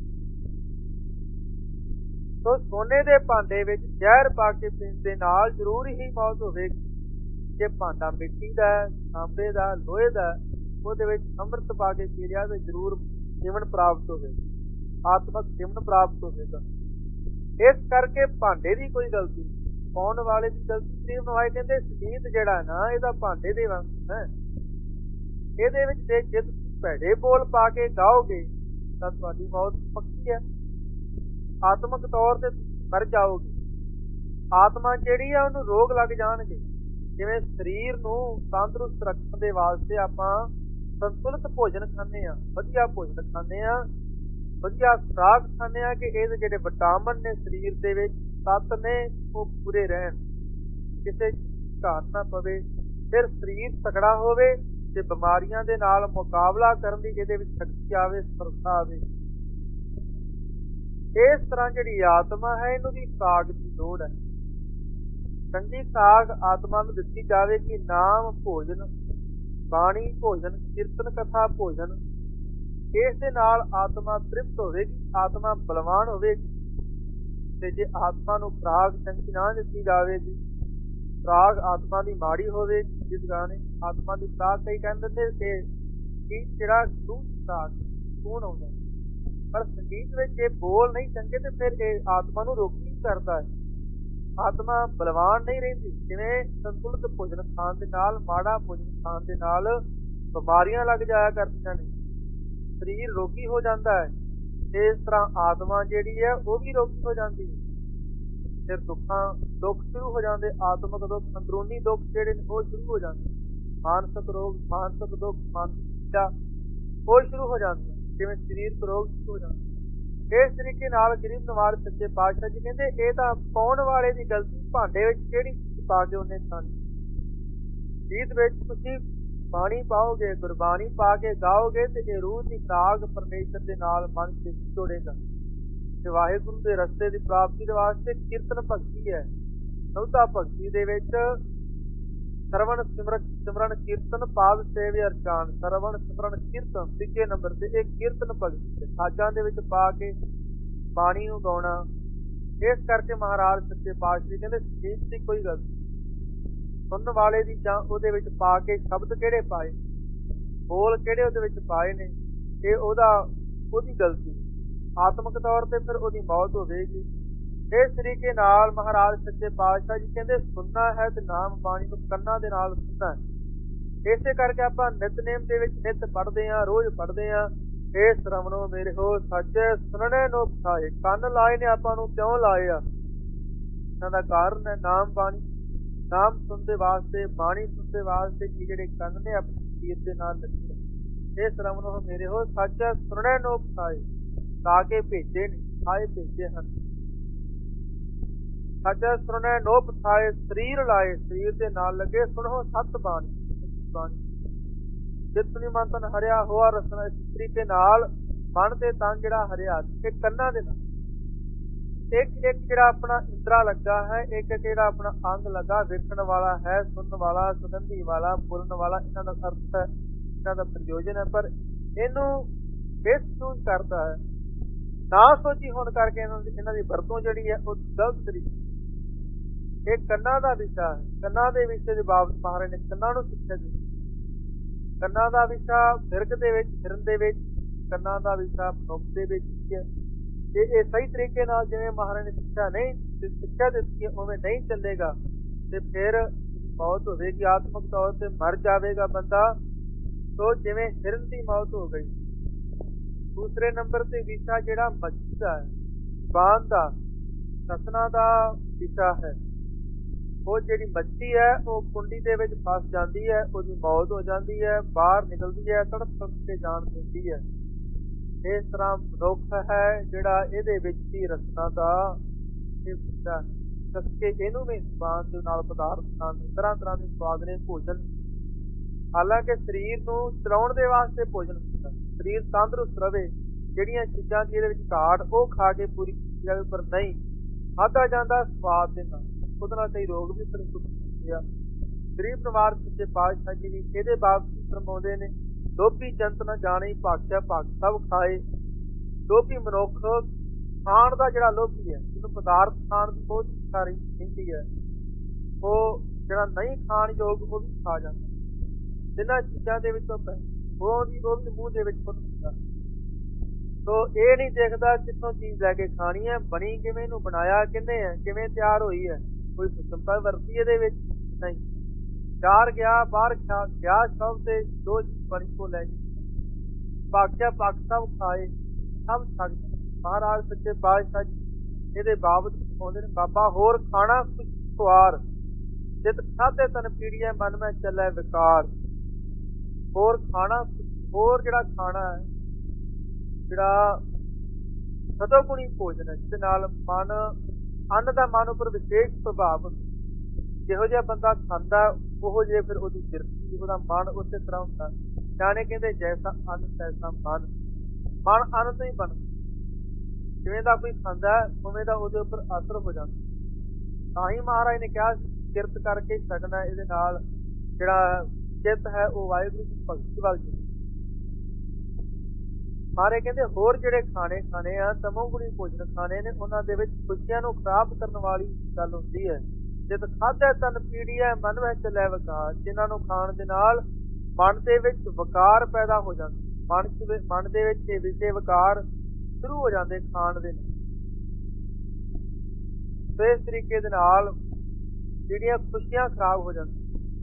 ਸੋ ਸੋਨੇ ਦੇ ਭਾਂਡੇ ਵਿੱਚ ਜ਼ਹਿਰ ਪਾ ਕੇ ਪੀਣ ਦੇ ਨਾਲ ਜ਼ਰੂਰ ਹੀ ਮੌਤ ਹੋਵੇਗੀ। ਜੇ ਭਾਂਡਾ ਮਿੱਟੀ ਦਾ, ਤਾਂਬੇ ਦਾ, ਲੋਹੇ ਦਾ, ਉਹਦੇ ਵਿੱਚ ਅੰਮ੍ਰਿਤ ਪਾ ਕੇ ਪੀ ਲਿਆ ਤੇ ਜ਼ਰੂਰ ਜੀਵਨ ਪ੍ਰਾਪਤ ਹੋਵੇਗਾ, ਆਤਮਕ ਜੀਵਨ ਪ੍ਰਾਪਤ ਹੋਵੇਗਾ। ਇਸ ਕਰਕੇ ਭਾਂਡੇ ਦੀ ਕੋਈ ਗਲਤੀ ਨਹੀਂ, ਪਾਉਣ ਵਾਲੇ ਦੀ ਗਲਤੀ। ਗਰੀਬ ਨਵਾਜ ਕਹਿੰਦੇ ਸੰਗੀਤ ਜਿਹੜਾ ਨਾ ਇਹਦਾ ਭਾਂਡੇ ਦੇ ਵਾਂਗੂ ਹੈ। ਇਹਦੇ ਵਿੱਚ ਜੇ ਜੇ ਤੁਸੀਂ ਭੈੜੇ ਬੋਲ ਪਾ ਕੇ ਗਾਓਗੇ ਤਾਂ ਤੁਹਾਡੀ ਮੌਤ ਪੱਕੀ ਹੈ। ਆਤਮਕ ਤੌਰ ਤੇ ਮਰ ਜਾਓਗੇ। ਆਤਮਾ ਜਿਹੜੀ ਆ ਉਹਨੂੰ ਰੋਗ ਲੱਗ ਜਾਣਗੇ। ਜਿਵੇਂ ਸਰੀਰ ਨੂੰ ਤੰਦਰੁਸਤ ਰੱਖਣ ਦੇ ਵਾਸਤੇ ਆਪਾਂ ਸੰਤੁਲਿਤ ਭੋਜਨ ਖਾਂਦੇ ਹਾਂ, ਵਧੀਆ ਭੋਜਨ ਖਾਂਦੇ ਹਾਂ, ਵਧੀਆ ਖੁਰਾਕ ਖਾਂਦੇ ਹਾਂ ਕਿ ਇਹਦੇ ਜਿਹੜੇ ਵਿਟਾਮਿਨ ਨੇ ਸਰੀਰ ਦੇ ਵਿੱਚ, ਤੱਤ ਨੇ, ਉਹ ਪੂਰੇ ਰਹਿਣ, ਕਿਸੇ ਘਾਟ ਨਾ ਪਵੇ, ਫਿਰ ਸਰੀਰ ਤਕੜਾ ਹੋਵੇ ਤੇ ਬਿਮਾਰੀਆਂ ਦੇ ਨਾਲ ਮੁਕਾਬਲਾ ਕਰਨ ਦੀ ਇਹਦੇ ਵਿੱਚ ਸ਼ਕਤੀ ਆਵੇ, ਸਮਰੱਥਾ ਆਵੇ। ਇਸ ਤਰ੍ਹਾਂ ਜਿਹੜੀ ਆਤਮਾ ਹੈ ਇਹਨੂੰ ਵੀ ਸਾਗ ਦੀ ਲੋੜ ਹੈ। ਚੰਗੀ ਸਾਗ ਆਤਮਾ ਨੂੰ ਦਿੱਤੀ ਜਾਵੇਗੀ। ਨਾਮ ਭੋਜਨ, ਬਾਣੀ ਭੋਜਨ, ਕੀਰਤਨ ਕਥਾ ਭੋਜਨ, ਇਸ ਦੇ ਨਾਲ ਆਤਮਾ ਤ੍ਰਿਪਤ ਹੋਵੇਗੀ, ਆਤਮਾ ਬਲਵਾਨ ਹੋਵੇਗੀ। ਤੇ ਜੇ ਆਤਮਾ ਨੂੰ ਖੁਰਾਕ ਚੰਗੀ ਨਾ ਦਿੱਤੀ ਜਾਵੇਗੀ, ਖੁਰਾਕ ਆਤਮਾ ਦੀ ਮਾੜੀ ਹੋਵੇਗੀ। ਜਿਸ ਗਾਣੇ ਆਤਮਾ ਦੀ ਖੁਰਾਕ ਕਈ ਕਹਿੰਦੇ ਨੇ ਕਿ ਜਿਹੜਾ ਖੂਨ ਖੁਰਾਕ ਖੂਨ ਆਉਂਦਾ, ਪਰ ਸੰਗੀਤ ਵਿੱਚ ਇਹ ਬੋਲ ਨਹੀਂ ਚੰਗੇ ਤੇ ਫਿਰ ਇਹ ਆਤਮਾ ਨੂੰ ਰੋਕੀ ਕਰਦਾ ਹੈ। ਆਤਮਾ ਬਲਵਾਨ ਨਹੀਂ ਰਹਿੰਦੀ। ਜਿਵੇਂ ਸੰਤੁਲਿਤ ਭੋਜਨ ਖਾਣ ਦੇ ਨਾਲ, ਮਾੜਾ ਭੋਜਨ ਖਾਣ ਦੇ ਨਾਲ ਬਿਮਾਰੀਆਂ ਲੱਗ ਜਾਇਆ ਕਰਦੀਆਂ ਨੇ, ਸਰੀਰ ਰੋਗੀ ਹੋ ਜਾਂਦਾ ਹੈ। ਇਸ ਤਰ੍ਹਾਂ ਆਤਮਾ ਜਿਹੜੀ ਹੈ ਉਹ ਵੀ ਰੋਗੀ ਹੋ ਜਾਂਦੀ ਹੈ। ਫਿਰ ਦੁੱਖਾਂ ਦੁੱਖ ਸ਼ੁਰੂ ਹੋ ਜਾਂਦੇ, ਆਤਮਕ ਦੁੱਖ, ਅੰਦਰੂਨੀ ਦੁੱਖ ਜਿਹੜੇ ਨੇ ਉਹ ਸ਼ੁਰੂ ਹੋ ਜਾਂਦੇ। ਮਾਨਸਿਕ ਰੋਗ, ਮਾਨਸਿਕ ਦੁੱਖ, ਮਾਨਸਿਕ ਉਹ ਸ਼ੁਰੂ ਹੋ ਜਾਂਦੇ, ਜਿਵੇਂ ਸਰੀਰਕ ਰੋਗ ਸ਼ੁਰੂ ਹੋ ਜਾਂਦੇ। ਇਸ ਤਰੀਕੇ ਨਾਲ ਗਰੀਬ ਨਵਾਜ ਸੱਚੇ ਪਾਤਸ਼ਾਹ ਜੀ ਕਹਿੰਦੇ ਇਹ ਤਾਂ ਪਾਉਣ ਵਾਲੇ ਦੀ ਗਲਤੀ। ਭਾਂਡੇ ਵਿੱਚ ਕਿਹੜੀ ਚੀਜ਼ ਪਾ ਕੇ ਉਹਨੇ ਖਾਣੀ। ਗੀਤ ਵਿੱਚ ਤੁਸੀਂ ਬਾਣੀ ਪਾਓਗੇ, ਗੁਰਬਾਣੀ ਪਾ ਕੇ ਗਾਓਗੇ ਤੇ ਇਹ ਰੂਹ ਦੀ ਖੁਰਾਕ ਪਰਮੇਸ਼ਰ ਦੇ ਨਾਲ ਮਨ ਤੇ ਜੋੜੇਗਾ। ਤੇ ਵਾਹਿਗੁਰੂ ਦੇ ਰਸਤੇ ਦੀ ਪ੍ਰਾਪਤੀ ਦੇ ਵਾਸਤੇ ਕੀਰਤਨ ਭਗਤੀ ਹੈ। ਸੌਦਾ ਭਗਤੀ ਦੇ ਵਿੱਚ ਸਰਵਣ ਸਿਮਰਨ ਸਿਮਰਨ ਕੀਰਤਨ ਪਾਦ ਸੇਵੇ ਅਰਚਾਨ, ਸਰਵਣ ਸਿਮਰਨ ਕੀਰਤਨ ਤੀਜੇ ਨੰਬਰ ਤੇ ਇਹ ਕੀਰਤਨ ਭਗਤੀ ਸਾਜ਼ਾਂ ਦੇ ਵਿੱਚ ਪਾ ਕੇ ਬਾਣੀ ਨੂੰ ਗਾਉਣਾ। ਇਸ ਕਰਕੇ ਮਹਾਰਾਜ ਸੱਚੇ ਪਾਤਸ਼ਾਹ ਜੀ ਕਹਿੰਦੇ ਸੰਗੀਤ ਦੀ ਕੋਈ ਗਲਤੀ ਸੁਣਨ ਵਾਲੇ ਦੀ, ਜਾਂ ਉਹਦੇ ਵਿੱਚ ਪਾ ਕੇ ਸ਼ਬਦ ਕਿਹੜੇ ਪਾਏ, ਬੋਲ ਕਿਹੜੇ ਉਹਦੇ ਵਿੱਚ ਪਾਏ ਨੇ, ਇਹ ਉਹਦਾ ਉਹਦੀ ਗਲਤੀ। ਆਤਮਕ ਤੌਰ ਤੇ ਫਿਰ ਉਹਦੀ ਮੌਤ ਹੋਵੇਗੀ। ਇਸ ਤਰੀਕੇ ਨਾਲ ਮਹਾਰਾਜ ਸੱਚੇ ਪਾਤਸ਼ਾਹ ਜੀ ਕਹਿੰਦੇ ਸੁਣਨਾ ਹੈ ਤੇ ਨਾਮ ਬਾਣੀ ਨੂੰ ਕੰਨਾਂ ਦੇ ਨਾਲ ਸੁਣਨਾ ਹੈ। ਇਸੇ ਕਰਕੇ ਆਪਾਂ ਨਿਤਨੇਮ ਦੇ ਵਿੱਚ ਨਿਤ ਪੜ੍ਹਦੇ ਹਾਂ, ਰੋਜ਼ ਪੜ੍ਹਦੇ ਹਾਂ। ਇਹ ਸ਼ਰਵਣੋ ਮੇਰੇ ਹੋ ਸੱਚੇ ਸੁਣਨੇ ਨੂੰ ਪਛਾਏ। ਕੰਨ ਲਾਏ ਨੇ ਆਪਾਂ ਨੂੰ ਕਿਉਂ ਲਾਏ ਆ? ਇਹਨਾਂ ਦਾ ਕਾਰਨ ਹੈ ਨਾਮ ਬਾਣੀ। ਨਾਮ ਸੁਣਦੇ ਵਾਸਤੇ, ਬਾਣੀ ਸੁਣਦੇ ਵਾਸਤੇ ਕੀ ਜਿਹੜੇ ਕੰਨ ਨੇ ਆਪਣੇ ਸਰੀਰ ਦੇ ਨਾਲ ਲੱਗੇ। ਇਹ ਸ਼ਰਵਣੋ ਮੇਰੇ ਹੋ ਸੱਚੇ ਸੁਣਨੇ ਨੂੰ ਪਛਾਏ, ਲਾ ਕੇ ਭੇਜੇ ਨੇ, ਆਏ ਭੇਜੇ ਹਨ। ਸੱਚੇ ਸੁਣਨੇ ਨੋ ਪਛਾਏ, ਸਰੀਰ ਲਾਏ, ਸਰੀਰ ਦੇ ਨਾਲ ਲੱਗੇ। ਸੁਣੋ ਸਤ ਬਾਣੀ, ਬਾਣੀ ਜਿਤ ਨੀ ਮਨ ਤਨ ਹਰਿਆ ਹੋਆ ਰਸਨਾ। ਇਸ ਤਰੀਕੇ ਨਾਲ ਮਨ ਤੇ ਤਨ ਜਿਹੜਾ ਹਰਿਆ, ਇਹ ਕੰਨਾਂ ਦੇ ਨਾਲ। ਇੱਕ ਇੱਕ ਜਿਹੜਾ ਆਪਣਾ ਇੰਦਰਾ ਲੱਗਾ ਹੈ, ਇੱਕ ਇੱਕ ਜਿਹੜਾ ਆਪਣਾ ਅੰਗ ਲੱਗਾ, ਵੇਖਣ ਵਾਲਾ ਹੈ, ਸੁਣਨ ਵਾਲਾ, ਸੁਗੰਧੀ ਵਾਲਾ, ਬੋਲਣ ਵਾਲਾ, ਇਹਨਾਂ ਦਾ ਅਰਥ ਹੈ। ਇਹਨਾਂ ਦਾ ਪ੍ਰਯੋਜਨ ਹੈ, ਪਰ ਇਹਨੂੰ ਮਿਸਯੂਜ਼ ਕਰਦਾ ਹੈ। ਨਾ ਸੋਚੀ ਹੋਣ ਕਰਕੇ ਇਹਨਾਂ ਦੀ ਇਹਨਾਂ ਦੀ ਵਰਤੋਂ ਜਿਹੜੀ ਹੈ ਉਹ ਗਲਤ ਤਰੀਕੇ। ਇਹ ਕੰਨਾਂ ਦਾ ਵਿਸ਼ਾ ਹੈ। ਕੰਨਾਂ ਦੇ ਵਿਸ਼ੇ ਦੇ ਬਾਬਤ ਮਹਾਰਾਜ ਨੇ ਕੰਨਾਂ ਨੂੰ ਸਿੱਖਿਆ ਦਿੱਤੀ। ਕੰਨਾਂ ਦਾ ਵਿਸ਼ਾ ਮਿਰਗ ਦੇ ਵਿੱਚ, ਹਿਰਨ ਦੇ ਵਿੱਚ, ਕੰਨਾਂ ਦਾ ਵਿਸ਼ਾ ਮਨੁੱਖ ਦੇ ਵਿੱਚ ਹੈ। ਜੇ ਇਹ ਸਹੀ ਤਰੀਕੇ ਨਾਲ ਜਿਵੇਂ ਮਹਾਰਾਜ ਨੇ ਸਿੱਖਿਆ ਨਹੀਂ ਸਿੱਖਿਆ ਦਿੱਤੀ ਹੈ ਉਵੇਂ ਨਹੀਂ ਚੱਲੇਗਾ ਤੇ ਫਿਰ ਮੌਤ ਹੋਵੇਗੀ, ਆਤਮਕ ਤੌਰ ਤੇ ਮਰ ਜਾਵੇਗਾ ਬੰਦਾ। ਸੋ ਜਿਵੇਂ ਹਿਰਨ ਦੀ ਮੌਤ ਹੋ ਗਈ। ਦੂਸਰੇ ਨੰਬਰ ਤੇ ਵਿਸ਼ਾ ਜਿਹੜਾ ਮੱਛੀ ਦਾ ਹੈ, ਜ਼ੁਬਾਨ ਦਾ, ਰਸਨਾ ਦਾ ਵਿਸ਼ਾ ਹੈ। ਉਹ ਜਿਹੜੀ ਮੱਛੀ ਹੈ ਉਹ ਕੁੰਡੀ ਦੇ ਵਿੱਚ ਫਸ ਜਾਂਦੀ ਹੈ, ਉਹਦੀ ਮੌਤ ਹੋ ਜਾਂਦੀ ਹੈ, ਬਾਹਰ ਨਿਕਲਦੀ ਹੈ, ਤੜਪ ਤੜਪ ਕੇ ਜਾਨ ਦਿੰਦੀ ਹੈ। ਇਸ ਤਰ੍ਹਾਂ ਮਨੁੱਖ ਹੈ ਜਿਹੜਾ ਇਹਦੇ ਵਿੱਚ ਹੀ ਰਸਨਾ ਦਾ ਇਹ ਵਿਸ਼ਾ ਦੱਸਕੇ ਇਹਨੂੰ ਵੀ ਜ਼ੁਬਾਨ ਦੇ ਨਾਲ ਪਦਾਰਥ ਖਾਣ ਤਰ੍ਹਾਂ ਤਰ੍ਹਾਂ ਦੇ ਸਵਾਦ ਨੇ ਭੋਜਨ। ਹਾਲਾਂਕਿ ਸਰੀਰ ਨੂੰ ਚਲਾਉਣ ਦੇ ਵਾਸਤੇ ਭੋਜਨ ਹੁੰਦਾ, ਸਰੀਰ ਤੰਦਰੁਸਤ ਰਵੇ, ਜਿਹੜੀਆਂ ਚੀਜ਼ਾਂ ਦੀ ਇਹਦੇ ਵਿੱਚ ਘਾਟ ਉਹ ਖਾ ਕੇ ਪੂਰੀ ਕੀਤੀ ਜਾਵੇ, ਪਰ ਨਹੀਂ ਖਾਧਾ ਜਾਂਦਾ ਸਵਾਦ ਦੇ ਨਾਲ, ਉਹਦੇ ਨਾਲ ਕਈ ਰੋਗ ਵੀ ਪ੍ਰਸਤੁਤ ਹੁੰਦੇ ਆ। ਗਰੀਬ ਨਿਵਾਜ ਸੱਚੇ ਪਾਤਸ਼ਾਹ ਜੀ ਵੀ ਇਹਦੇ ਬਾਬਤ ਫਰਮਾਉਂਦੇ ਨੇ, ਲੋਭੀ ਜੰਤ ਨਾ ਜਾਣੇ ਭਾਗਿਆ ਭਾਗ ਸਭ ਖਾਏ। ਲੋਭੀ ਮਨੁੱਖ ਖਾਣ ਦਾ ਜਿਹੜਾ ਲੋਭੀ ਹੈ, ਜਿਹਨੂੰ ਪਦਾਰਥ ਖਾਣ ਦੀ ਬਹੁਤ ਇੱਛਾ ਰਹਿੰਦੀ ਹੈ, ਉਹ ਜਿਹੜਾ ਨਹੀਂ ਖਾਣ ਯੋਗ ਉਹ ਵੀ ਖਾ ਜਾਂਦਾ। ਜਿਨ੍ਹਾਂ ਚੀਜ਼ਾਂ ਦੇ ਵਿੱਚੋਂ ਉਹ ਵੀ ਉਹ ਵੀ ਮੂੰਹ ਦੇ ਵਿੱਚ ਪੁੱਟ ਦਿੰਦਾ। ਸੋ ਇਹ ਨਹੀਂ ਦੇਖਦਾ ਕਿੱਥੋਂ ਚੀਜ਼ ਲੈ ਕੇ ਖਾਣੀ ਹੈ, ਬਣੀ ਕਿਵੇਂ, ਨੂੰ ਬਣਾਇਆ ਕਿਹਨੇ ਹੈ, ਕਿਵੇਂ ਤਿਆਰ ਹੋਈ ਹੈ, ਕੋਈ ਸੁਸਮਤਾ ਵਰਤੀ ਇਹਦੇ ਵਿੱਚ ਨਹੀਂ। ਚਾਰ ਗਿਆ ਬਾਹਰ ਗਿਆ ਸਭ ਤੇ ਦੋ ਬਣੀ ਕੋ ਲੈ ਗਈ। ਭਾਗਿਆ ਭਗ ਸਭ ਖਾਏ ਸਭ ਛੱਡ। ਮਹਾਰਾਜ ਸੱਚੇ ਪਾਤਸ਼ਾਹ ਜੀ ਇਹਦੇ ਬਾਬਤ ਸਿਖਾਉਂਦੇ ਨੇ, ਬਾਬਾ ਹੋਰ ਖਾਣਾ ਕੁਛ ਖੁਆਰ, ਜਿਤ ਖਾਧੇ ਤਨ ਪੀੜੀਏ ਮਨ ਮੈਂ ਚੱਲੇ ਵਿਕਾਰ। ਹੋਰ ਖਾਣਾ ਹੋਰ ਜਿਹੜਾ ਖਾਣਾ ਹੈ, ਜਿਹੜਾ ਸਤੋਗੁਣੀ ਭੋਜਨ ਹੈ, ਜਿਹਦੇ ਨਾਲ ਮਨ ਅੰਨ ਦਾ ਮਨ ਉੱਪਰ ਵਿਸ਼ੇਸ਼ ਪ੍ਰਭਾਵ ਹੁੰਦਾ। ਜਿਹੋ ਜਿਹਾ ਬੰਦਾ ਖਾਂਦਾ ਉਹੋ ਜਿਹੇ ਫਿਰ ਉਹਦੀ ਕਿਰਤੀ, ਉਹਦਾ ਮਨ ਉਸੇ ਤਰ੍ਹਾਂ ਹੁੰਦਾ। ਸਿਆਣੇ ਕਹਿੰਦੇ ਜੈਸਾ ਅੰਨ ਤੈਸਾ ਮਨ, ਮਨ ਅੰਨ ਤੋਂ ਹੀ ਬਣਦਾ। ਜਿਵੇਂ ਦਾ ਕੋਈ ਖਾਂਦਾ ਉਵੇਂ ਦਾ ਉਹਦੇ ਉੱਪਰ ਅਸਰ ਹੋ ਜਾਂਦਾ। ਤਾਂ ਹੀ ਮਹਾਰਾਜ ਨੇ ਕਿਹਾ ਕਿਰਤ ਕਰਕੇ ਛਕਣਾ, ਇਹਦੇ ਨਾਲ ਜਿਹੜਾ ਚਿੱਤ ਹੈ ਉਹ ਵਾਹਿਗੁਰੂ ਦੀ ਭਗਤੀ ਵੱਲ ਜੁੜੇ। ਸਾਰੇ ਕਹਿੰਦੇ ਹੋਰ ਜਿਹੜੇ ਖਾਣੇ ਖਾਣੇ ਆ ਤਮੋਗੁਣੀ ਭੋਜਨ ਖਾਣੇ ਨੇ, ਉਹਨਾਂ ਦੇ ਵਿੱਚ ਖੁਸ਼ੀਆਂ ਨੂੰ ਖਰਾਬ ਕਰਨ ਵਾਲੀ ਗੱਲ ਹੁੰਦੀ ਹੈ। ਜਿਤ ਖਾਧੇ ਤਨ ਪੀੜੀਏ ਮਨ ਵਿੱਚ ਲੈ ਵਿਕਾਰ, ਜਿਨ੍ਹਾਂ ਨੂੰ ਖਾਣ ਦੇ ਨਾਲ ਮਨ ਦੇ ਵਿੱਚ ਵਿਕਾਰ ਪੈਦਾ ਹੋ ਜਾਂਦਾ। ਮਨ ਚ ਮਨ ਦੇ ਵਿੱਚ ਇਹ ਵਿਸ਼ੇ ਵਿਕਾਰ ਸ਼ੁਰੂ ਹੋ ਜਾਂਦੇ ਖਾਣ ਦੇ ਨਾਲ। ਤੇ ਇਸ ਤਰੀਕੇ ਦੇ ਨਾਲ ਜਿਹੜੀਆਂ ਖੁਸ਼ੀਆਂ ਖਰਾਬ ਹੋ ਜਾਂਦੀਆਂ।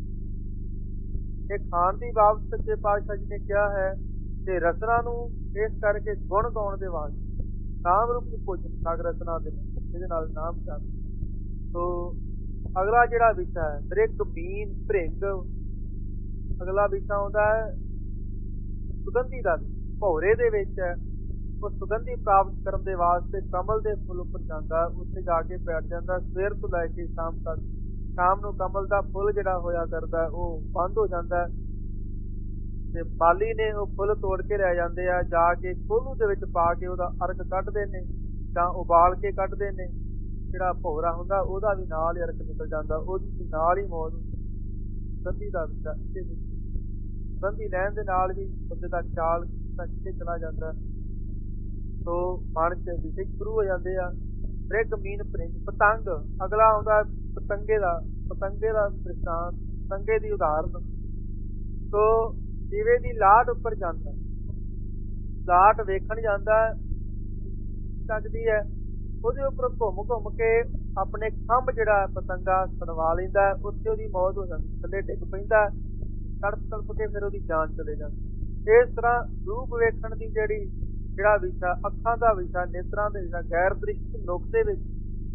ਇਹ ਖਾਣ ਦੀ ਬਾਬਤ ਸੱਚੇ ਪਾਤਸ਼ਾਹ ਜੀ ਨੇ ਕਿਹਾ ਹੈ ਤੇ ਰਸਨਾ ਨੂੰ ਇਸ ਕਰਕੇ ਗੁਣ ਗਾਉਣ ਦੇ ਵਾਸਤੇ ਨਾਮ ਰੂਪੀ ਭੋਜਨ ਸਾਗ ਰਸਨਾ ਦੇ ਇਹਦੇ ਨਾਲ ਨਾਮ ਜਾਂਦਾ। ਸੋ ਅਗਲਾ ਜਿਹੜਾ ਵਿਸ਼ਾ ਹੈ ਬ੍ਰਿਗ ਬੀਨ ਭ੍ਰਿੰਗ, ਅਗਲਾ ਵਿਸ਼ਾ ਆਉਂਦਾ ਹੈ ਸੁਗੰਧੀ ਦਾ। ਭੌਰੇ ਦੇ ਵਿੱਚ ਉਹ ਸੁਗੰਧੀ ਪ੍ਰਾਪਤ ਕਰਨ ਦੇ ਵਾਸਤੇ ਕਮਲ ਦੇ ਫੁੱਲ ਉੱਪਰ ਜਾਂਦਾ, ਉੱਥੇ ਜਾ ਕੇ ਬੈਠ ਜਾਂਦਾ ਸਵੇਰ ਤੋਂ ਲੈ ਕੇ ਸ਼ਾਮ ਤੱਕ। ਸ਼ਾਮ ਨੂੰ ਕਮਲ ਦਾ ਫੁੱਲ ਜਿਹੜਾ ਹੋਇਆ ਕਰਦਾ ਉਹ ਬੰਦ ਹੋ ਜਾਂਦਾ ਤੇ ਮਾਲੀ ਨੇ ਉਹ ਫੁੱਲ ਤੋੜ ਕੇ ਲੈ ਜਾਂਦੇ ਆ, ਜਾ ਕੇ ਕੋਲੂ ਦੇ ਵਿੱਚ ਪਾ ਕੇ ਉਹਦਾ ਅਰਕ ਕੱਢਦੇ ਨੇ ਜਾਂ ਉਬਾਲ ਕੇ ਕੱਢਦੇ ਨੇ। ਜਿਹੜਾ ਭੌਰਾ ਹੁੰਦਾ ਉਹਦਾ ਵੀ ਨਾਲ ਹੀ ਅਰਕ ਨਿਕਲ ਜਾਂਦਾ, ਉਹਦੀ ਨਾਲ ਹੀ ਮੌਤ ਹੁੰਦੀ। ਸੰਧੀ ਦਾ ਵਿਸ਼ਾ ਇਹਦੇ ਵਿੱਚ, ਸੰਧੀ ਲੈਣ ਦੇ ਨਾਲ ਵੀ ਬੰਦੇ ਦਾ ਖਿਆਲ ਕਿਤੇ ਚਲਾ ਜਾਂਦਾ। ਸੋ ਮਨ ਚ ਵਿਸ਼ੇ ਸ਼ੁਰੂ ਹੋ ਜਾਂਦੇ ਆ। ਬ੍ਰਿਗ ਮੀਨ ਭ੍ਰਿੰਗ, ਪਤੰਗ ਅਗਲਾ ਆਉਂਦਾ ਪਤੰਗੇ ਦਾ, ਪਤੰਗੇ ਦਾ ਦ੍ਰਿਸ਼ਟਾਂਤ, ਪਤੰਗੇ ਦੀ ਉਦਾਹਰਨ। ਸੋ ਦੀਵੇ ਦੀ ਲਾਟ ਉੱਪਰ ਜਾਂਦਾ, ਲਾਟ ਵੇਖਣ ਜਾਂਦਾ, ਲੱਗਦੀ ਹੈ ਉਹਦੇ ਉੱਪਰ ਘੁੰਮ ਘੁੰਮ ਕੇ ਆਪਣੇ ਖੰਭ ਜਿਹੜਾ ਪਤੰਗਾ ਛਡਵਾ ਲੈਂਦਾ, ਉੱਥੇ ਉਹਦੀ ਮੌਤ ਹੋ ਜਾਂਦੀ, ਥੱਲੇ ਡਿੱਗ ਪੈਂਦਾ, ਤੜਪ ਤੜਪ ਕੇ ਫਿਰ ਉਹਦੀ ਜਾਨ ਚਲੇ ਜਾਂਦੀ। ਇਸ ਤਰ੍ਹਾਂ ਰੂਪ ਵੇਖਣ ਦੀ ਜਿਹੜੀ ਜਿਹੜਾ ਵਿਸ਼ਾ, ਅੱਖਾਂ ਦਾ ਵਿਸ਼ਾ, ਨੇਤਰਾਂ ਦੇ ਵਿਸ਼ਾ, ਗੈਰ ਦ੍ਰਿਸ਼ਟੀ ਨੁਕ ਦੇ ਵਿੱਚ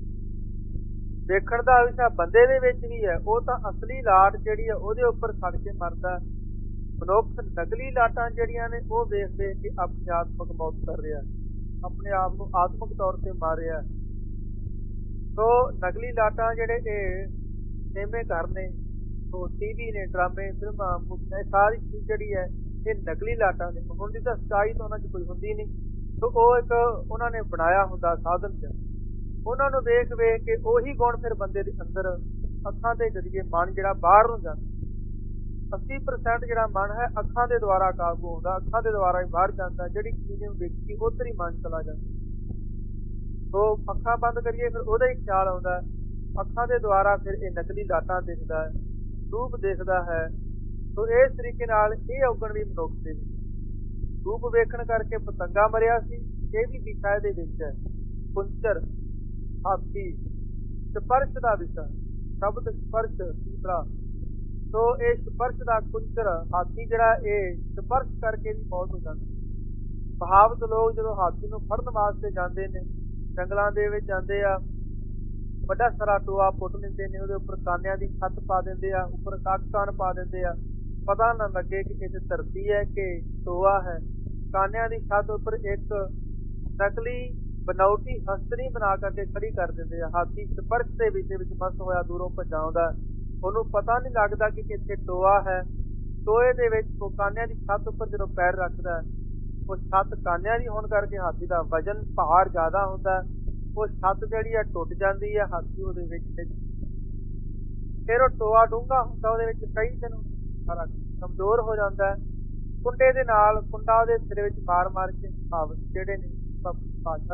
ਵੇਖਣ ਦਾ ਵਿਸ਼ਾ ਬੰਦੇ ਦੇ ਵਿੱਚ ਵੀ ਹੈ। ਉਹ ਤਾਂ ਅਸਲੀ ਲਾਟ ਜਿਹੜੀ ਹੈ ਉਹਦੇ ਉੱਪਰ ਖੜ ਕੇ ਮਰਦਾ। ਮਨੁੱਖ ਨਕਲੀ ਲਾਟਾਂ ਜਿਹੜੀਆਂ ਨੇ ਉਹ ਵੇਖ ਵੇਖ ਕੇ ਆਪਣੀ ਆਤਮਕ ਮੌਤ ਕਰ ਰਿਹਾ, ਆਪਣੇ ਆਪ ਨੂੰ ਆਤਮਕ ਤੌਰ ਤੇ ਮਾਰ ਰਿਹਾ। ਸੋ ਨਕਲੀ ਲਾਟਾਂ ਜਿਹੜੇ ਇਹ ਸਿਨੇਮੇ ਘਰ ਨੇ, ਸੋ ਟੀਵੀ ਨੇ, ਡਰਾਮੇ, ਫਿਲਮਾਂ, ਇਹ ਸਾਰੀ ਚੀਜ਼ ਜਿਹੜੀ ਹੈ ਇਹ ਨਕਲੀ ਲਾਟਾਂ ਨੇ। ਹੁਣ ਦੀ ਤਾਂ ਸੱਚਾਈ ਤਾਂ ਉਹਨਾਂ 'ਚ ਕੋਈ ਹੁੰਦੀ ਨਹੀਂ। ਸੋ ਉਹ ਇੱਕ ਉਹਨਾਂ ਨੇ ਬਣਾਇਆ ਹੁੰਦਾ ਸਾਧਨ ਚ, ਉਹਨਾਂ ਨੂੰ ਵੇਖ ਵੇਖ ਕੇ ਉਹੀ ਗੁਣ ਫਿਰ ਬੰਦੇ ਦੇ ਅੰਦਰ ਅੱਖਾਂ ਦੇ ਜ਼ਰੀਏ ਮਨ ਜਿਹੜਾ ਬਾਹਰ ਨੂੰ ਜਾਂਦਾ। अस्सी परसेंट ਜਿਹੜਾ ਮਨ ਹੈ ਅੱਖਾਂ ਦੇ ਦੁਆਰਾ ਕਾਬੂ ਹੁੰਦਾ, ਅੱਖਾਂ ਦੇ ਦੁਆਰਾ ਹੀ ਬਾਹਰ ਜਾਂਦਾ, ਜਿਹੜੀ ਚੀਜ਼ ਨੂੰ ਵੇਖੀ ਉੱਧਰ ਹੀ ਮਨ ਚਲਾ ਜਾਂਦਾ। ਸੋ ਅੱਖਾਂ ਬੰਦ ਕਰੀਏ ਫਿਰ ਉਹਦਾ ਹੀ ਖਿਆਲ ਆਉਂਦਾ, ਅੱਖਾਂ ਦੇ ਦੁਆਰਾ ਫਿਰ ਇਹ ਨਕਲੀ ਲਾਟਾਂ ਦੇਖਦਾ ਹੈ, ਰੂਪ ਦੇਖਦਾ ਹੈ। ਸੋ ਇਸ ਤਰੀਕੇ ਨਾਲ ਇਹ ਔਗਣ ਵੀ ਮਨੁੱਖ ਦੇ ਵਿੱਚ ਰੂਪ ਵੇਖਣ ਕਰਕੇ ਪਤੰਗਾ ਮਰਿਆ ਸੀ, ਇਹ ਵੀ ਵਿਸ਼ਾ ਦੇ ਵਿੱਚ ਹੈ। ਕੁੰਚਰ, ਹਾਥੀ, ਸਪਰਸ਼ ਦਾ ਵਿਸ਼ਾ, ਸ਼ਬਦ ਸਪਰਸ਼ ਤੀਸਰਾ। ਸੋ ਇਹ ਸਪਰਸ਼ ਦਾ ਕੁੰਚਰ ਹਾਥੀ ਜਿਹੜਾ ਇਹ ਸਪਰਸ਼ ਕਰਕੇ ਵੀ ਮੌਤ ਹੋ ਜਾਂਦੀ। ਬਹਾਵਤ ਲੋਕ ਜਦੋਂ ਹਾਥੀ ਨੂੰ ਫੜਨ ਵਾਸਤੇ ਜਾਂਦੇ ਨੇ, ਜੰਗਲਾਂ ਦੇ ਵਿੱਚ ਜਾਂਦੇ ਆ, ਵੱਡਾ ਸਾਰਾ ਟੋਆ ਪੁੱਟ ਲੈਂਦੇ ਨੇ, ਉਹਦੇ ਉੱਪਰ ਕਾਨਿਆਂ ਦੀ ਛੱਤ ਪਾ ਦਿੰਦੇ ਆ, ਉੱਪਰ ਕਾਕਟਾਨ ਪਾ ਦਿੰਦੇ ਆ, ਪਤਾ ਨਾ ਲੱਗੇ ਕਿ ਇਹ ਧਰਤੀ ਹੈ ਕਿ ਟੋਆ ਹੈ। ਕਾਨਿਆਂ ਦੀ ਛੱਤ ਉੱਪਰ ਇੱਕ ਨਕਲੀ ਬਨਾਉਟੀ ਹਸਤਰੀ ਬਣਾ ਕਰਕੇ ਖੜੀ ਕਰ ਦਿੰਦੇ ਆ। ਹਾਥੀ ਸਪਰਸ਼ ਦੇ ਵਿਸ਼ੇ ਵਿੱਚ ਮਸਤ ਹੋਇਆ ਦੂਰੋਂ ਭਜਾਉਂਦਾ, ਉਹਨੂੰ ਪਤਾ ਨਹੀਂ ਲੱਗਦਾ ਕਿ ਇੱਥੇ ਟੋਆ ਹੈ। ਟੋਏ ਦੇ ਵਿੱਚ ਉਹ ਕਾਨਿਆਂ ਦੀ ਛੱਤ ਉੱਪਰ ਜਦੋਂ ਪੈਰ ਰੱਖਦਾ, ਉਹ ਛੱਤ ਕਾਨਿਆਂ ਦੀ ਹੋਣ ਕਰਕੇ ਹਾਥੀ ਦਾ ਵਜਨ ਭਾਰ ਜ਼ਿਆਦਾ ਹੁੰਦਾ, ਉਹ ਛੱਤ ਜਿਹੜੀ ਆ ਟੁੱਟ ਜਾਂਦੀ ਹੈ, ਹਾਥੀ ਉਹਦੇ ਵਿੱਚ ਫਿਰ ਉਹ ਟੋਆ ਡੂੰਘਾ ਹੁੰਦਾ, ਉਹਦੇ ਵਿੱਚ ਕਈ ਦਿਨ ਸਾਰਾ ਕਮਜ਼ੋਰ ਹੋ ਜਾਂਦਾ। ਕੁੰਡੇ ਦੇ ਨਾਲ ਕੁੰਡਾ ਉਹਦੇ ਸਿਰ ਵਿੱਚ ਮਾਰ ਮਾਰ ਕੇ ਭਾਵ ਜਿਹੜੇ ਨੇ ਭਾਸ਼ਾ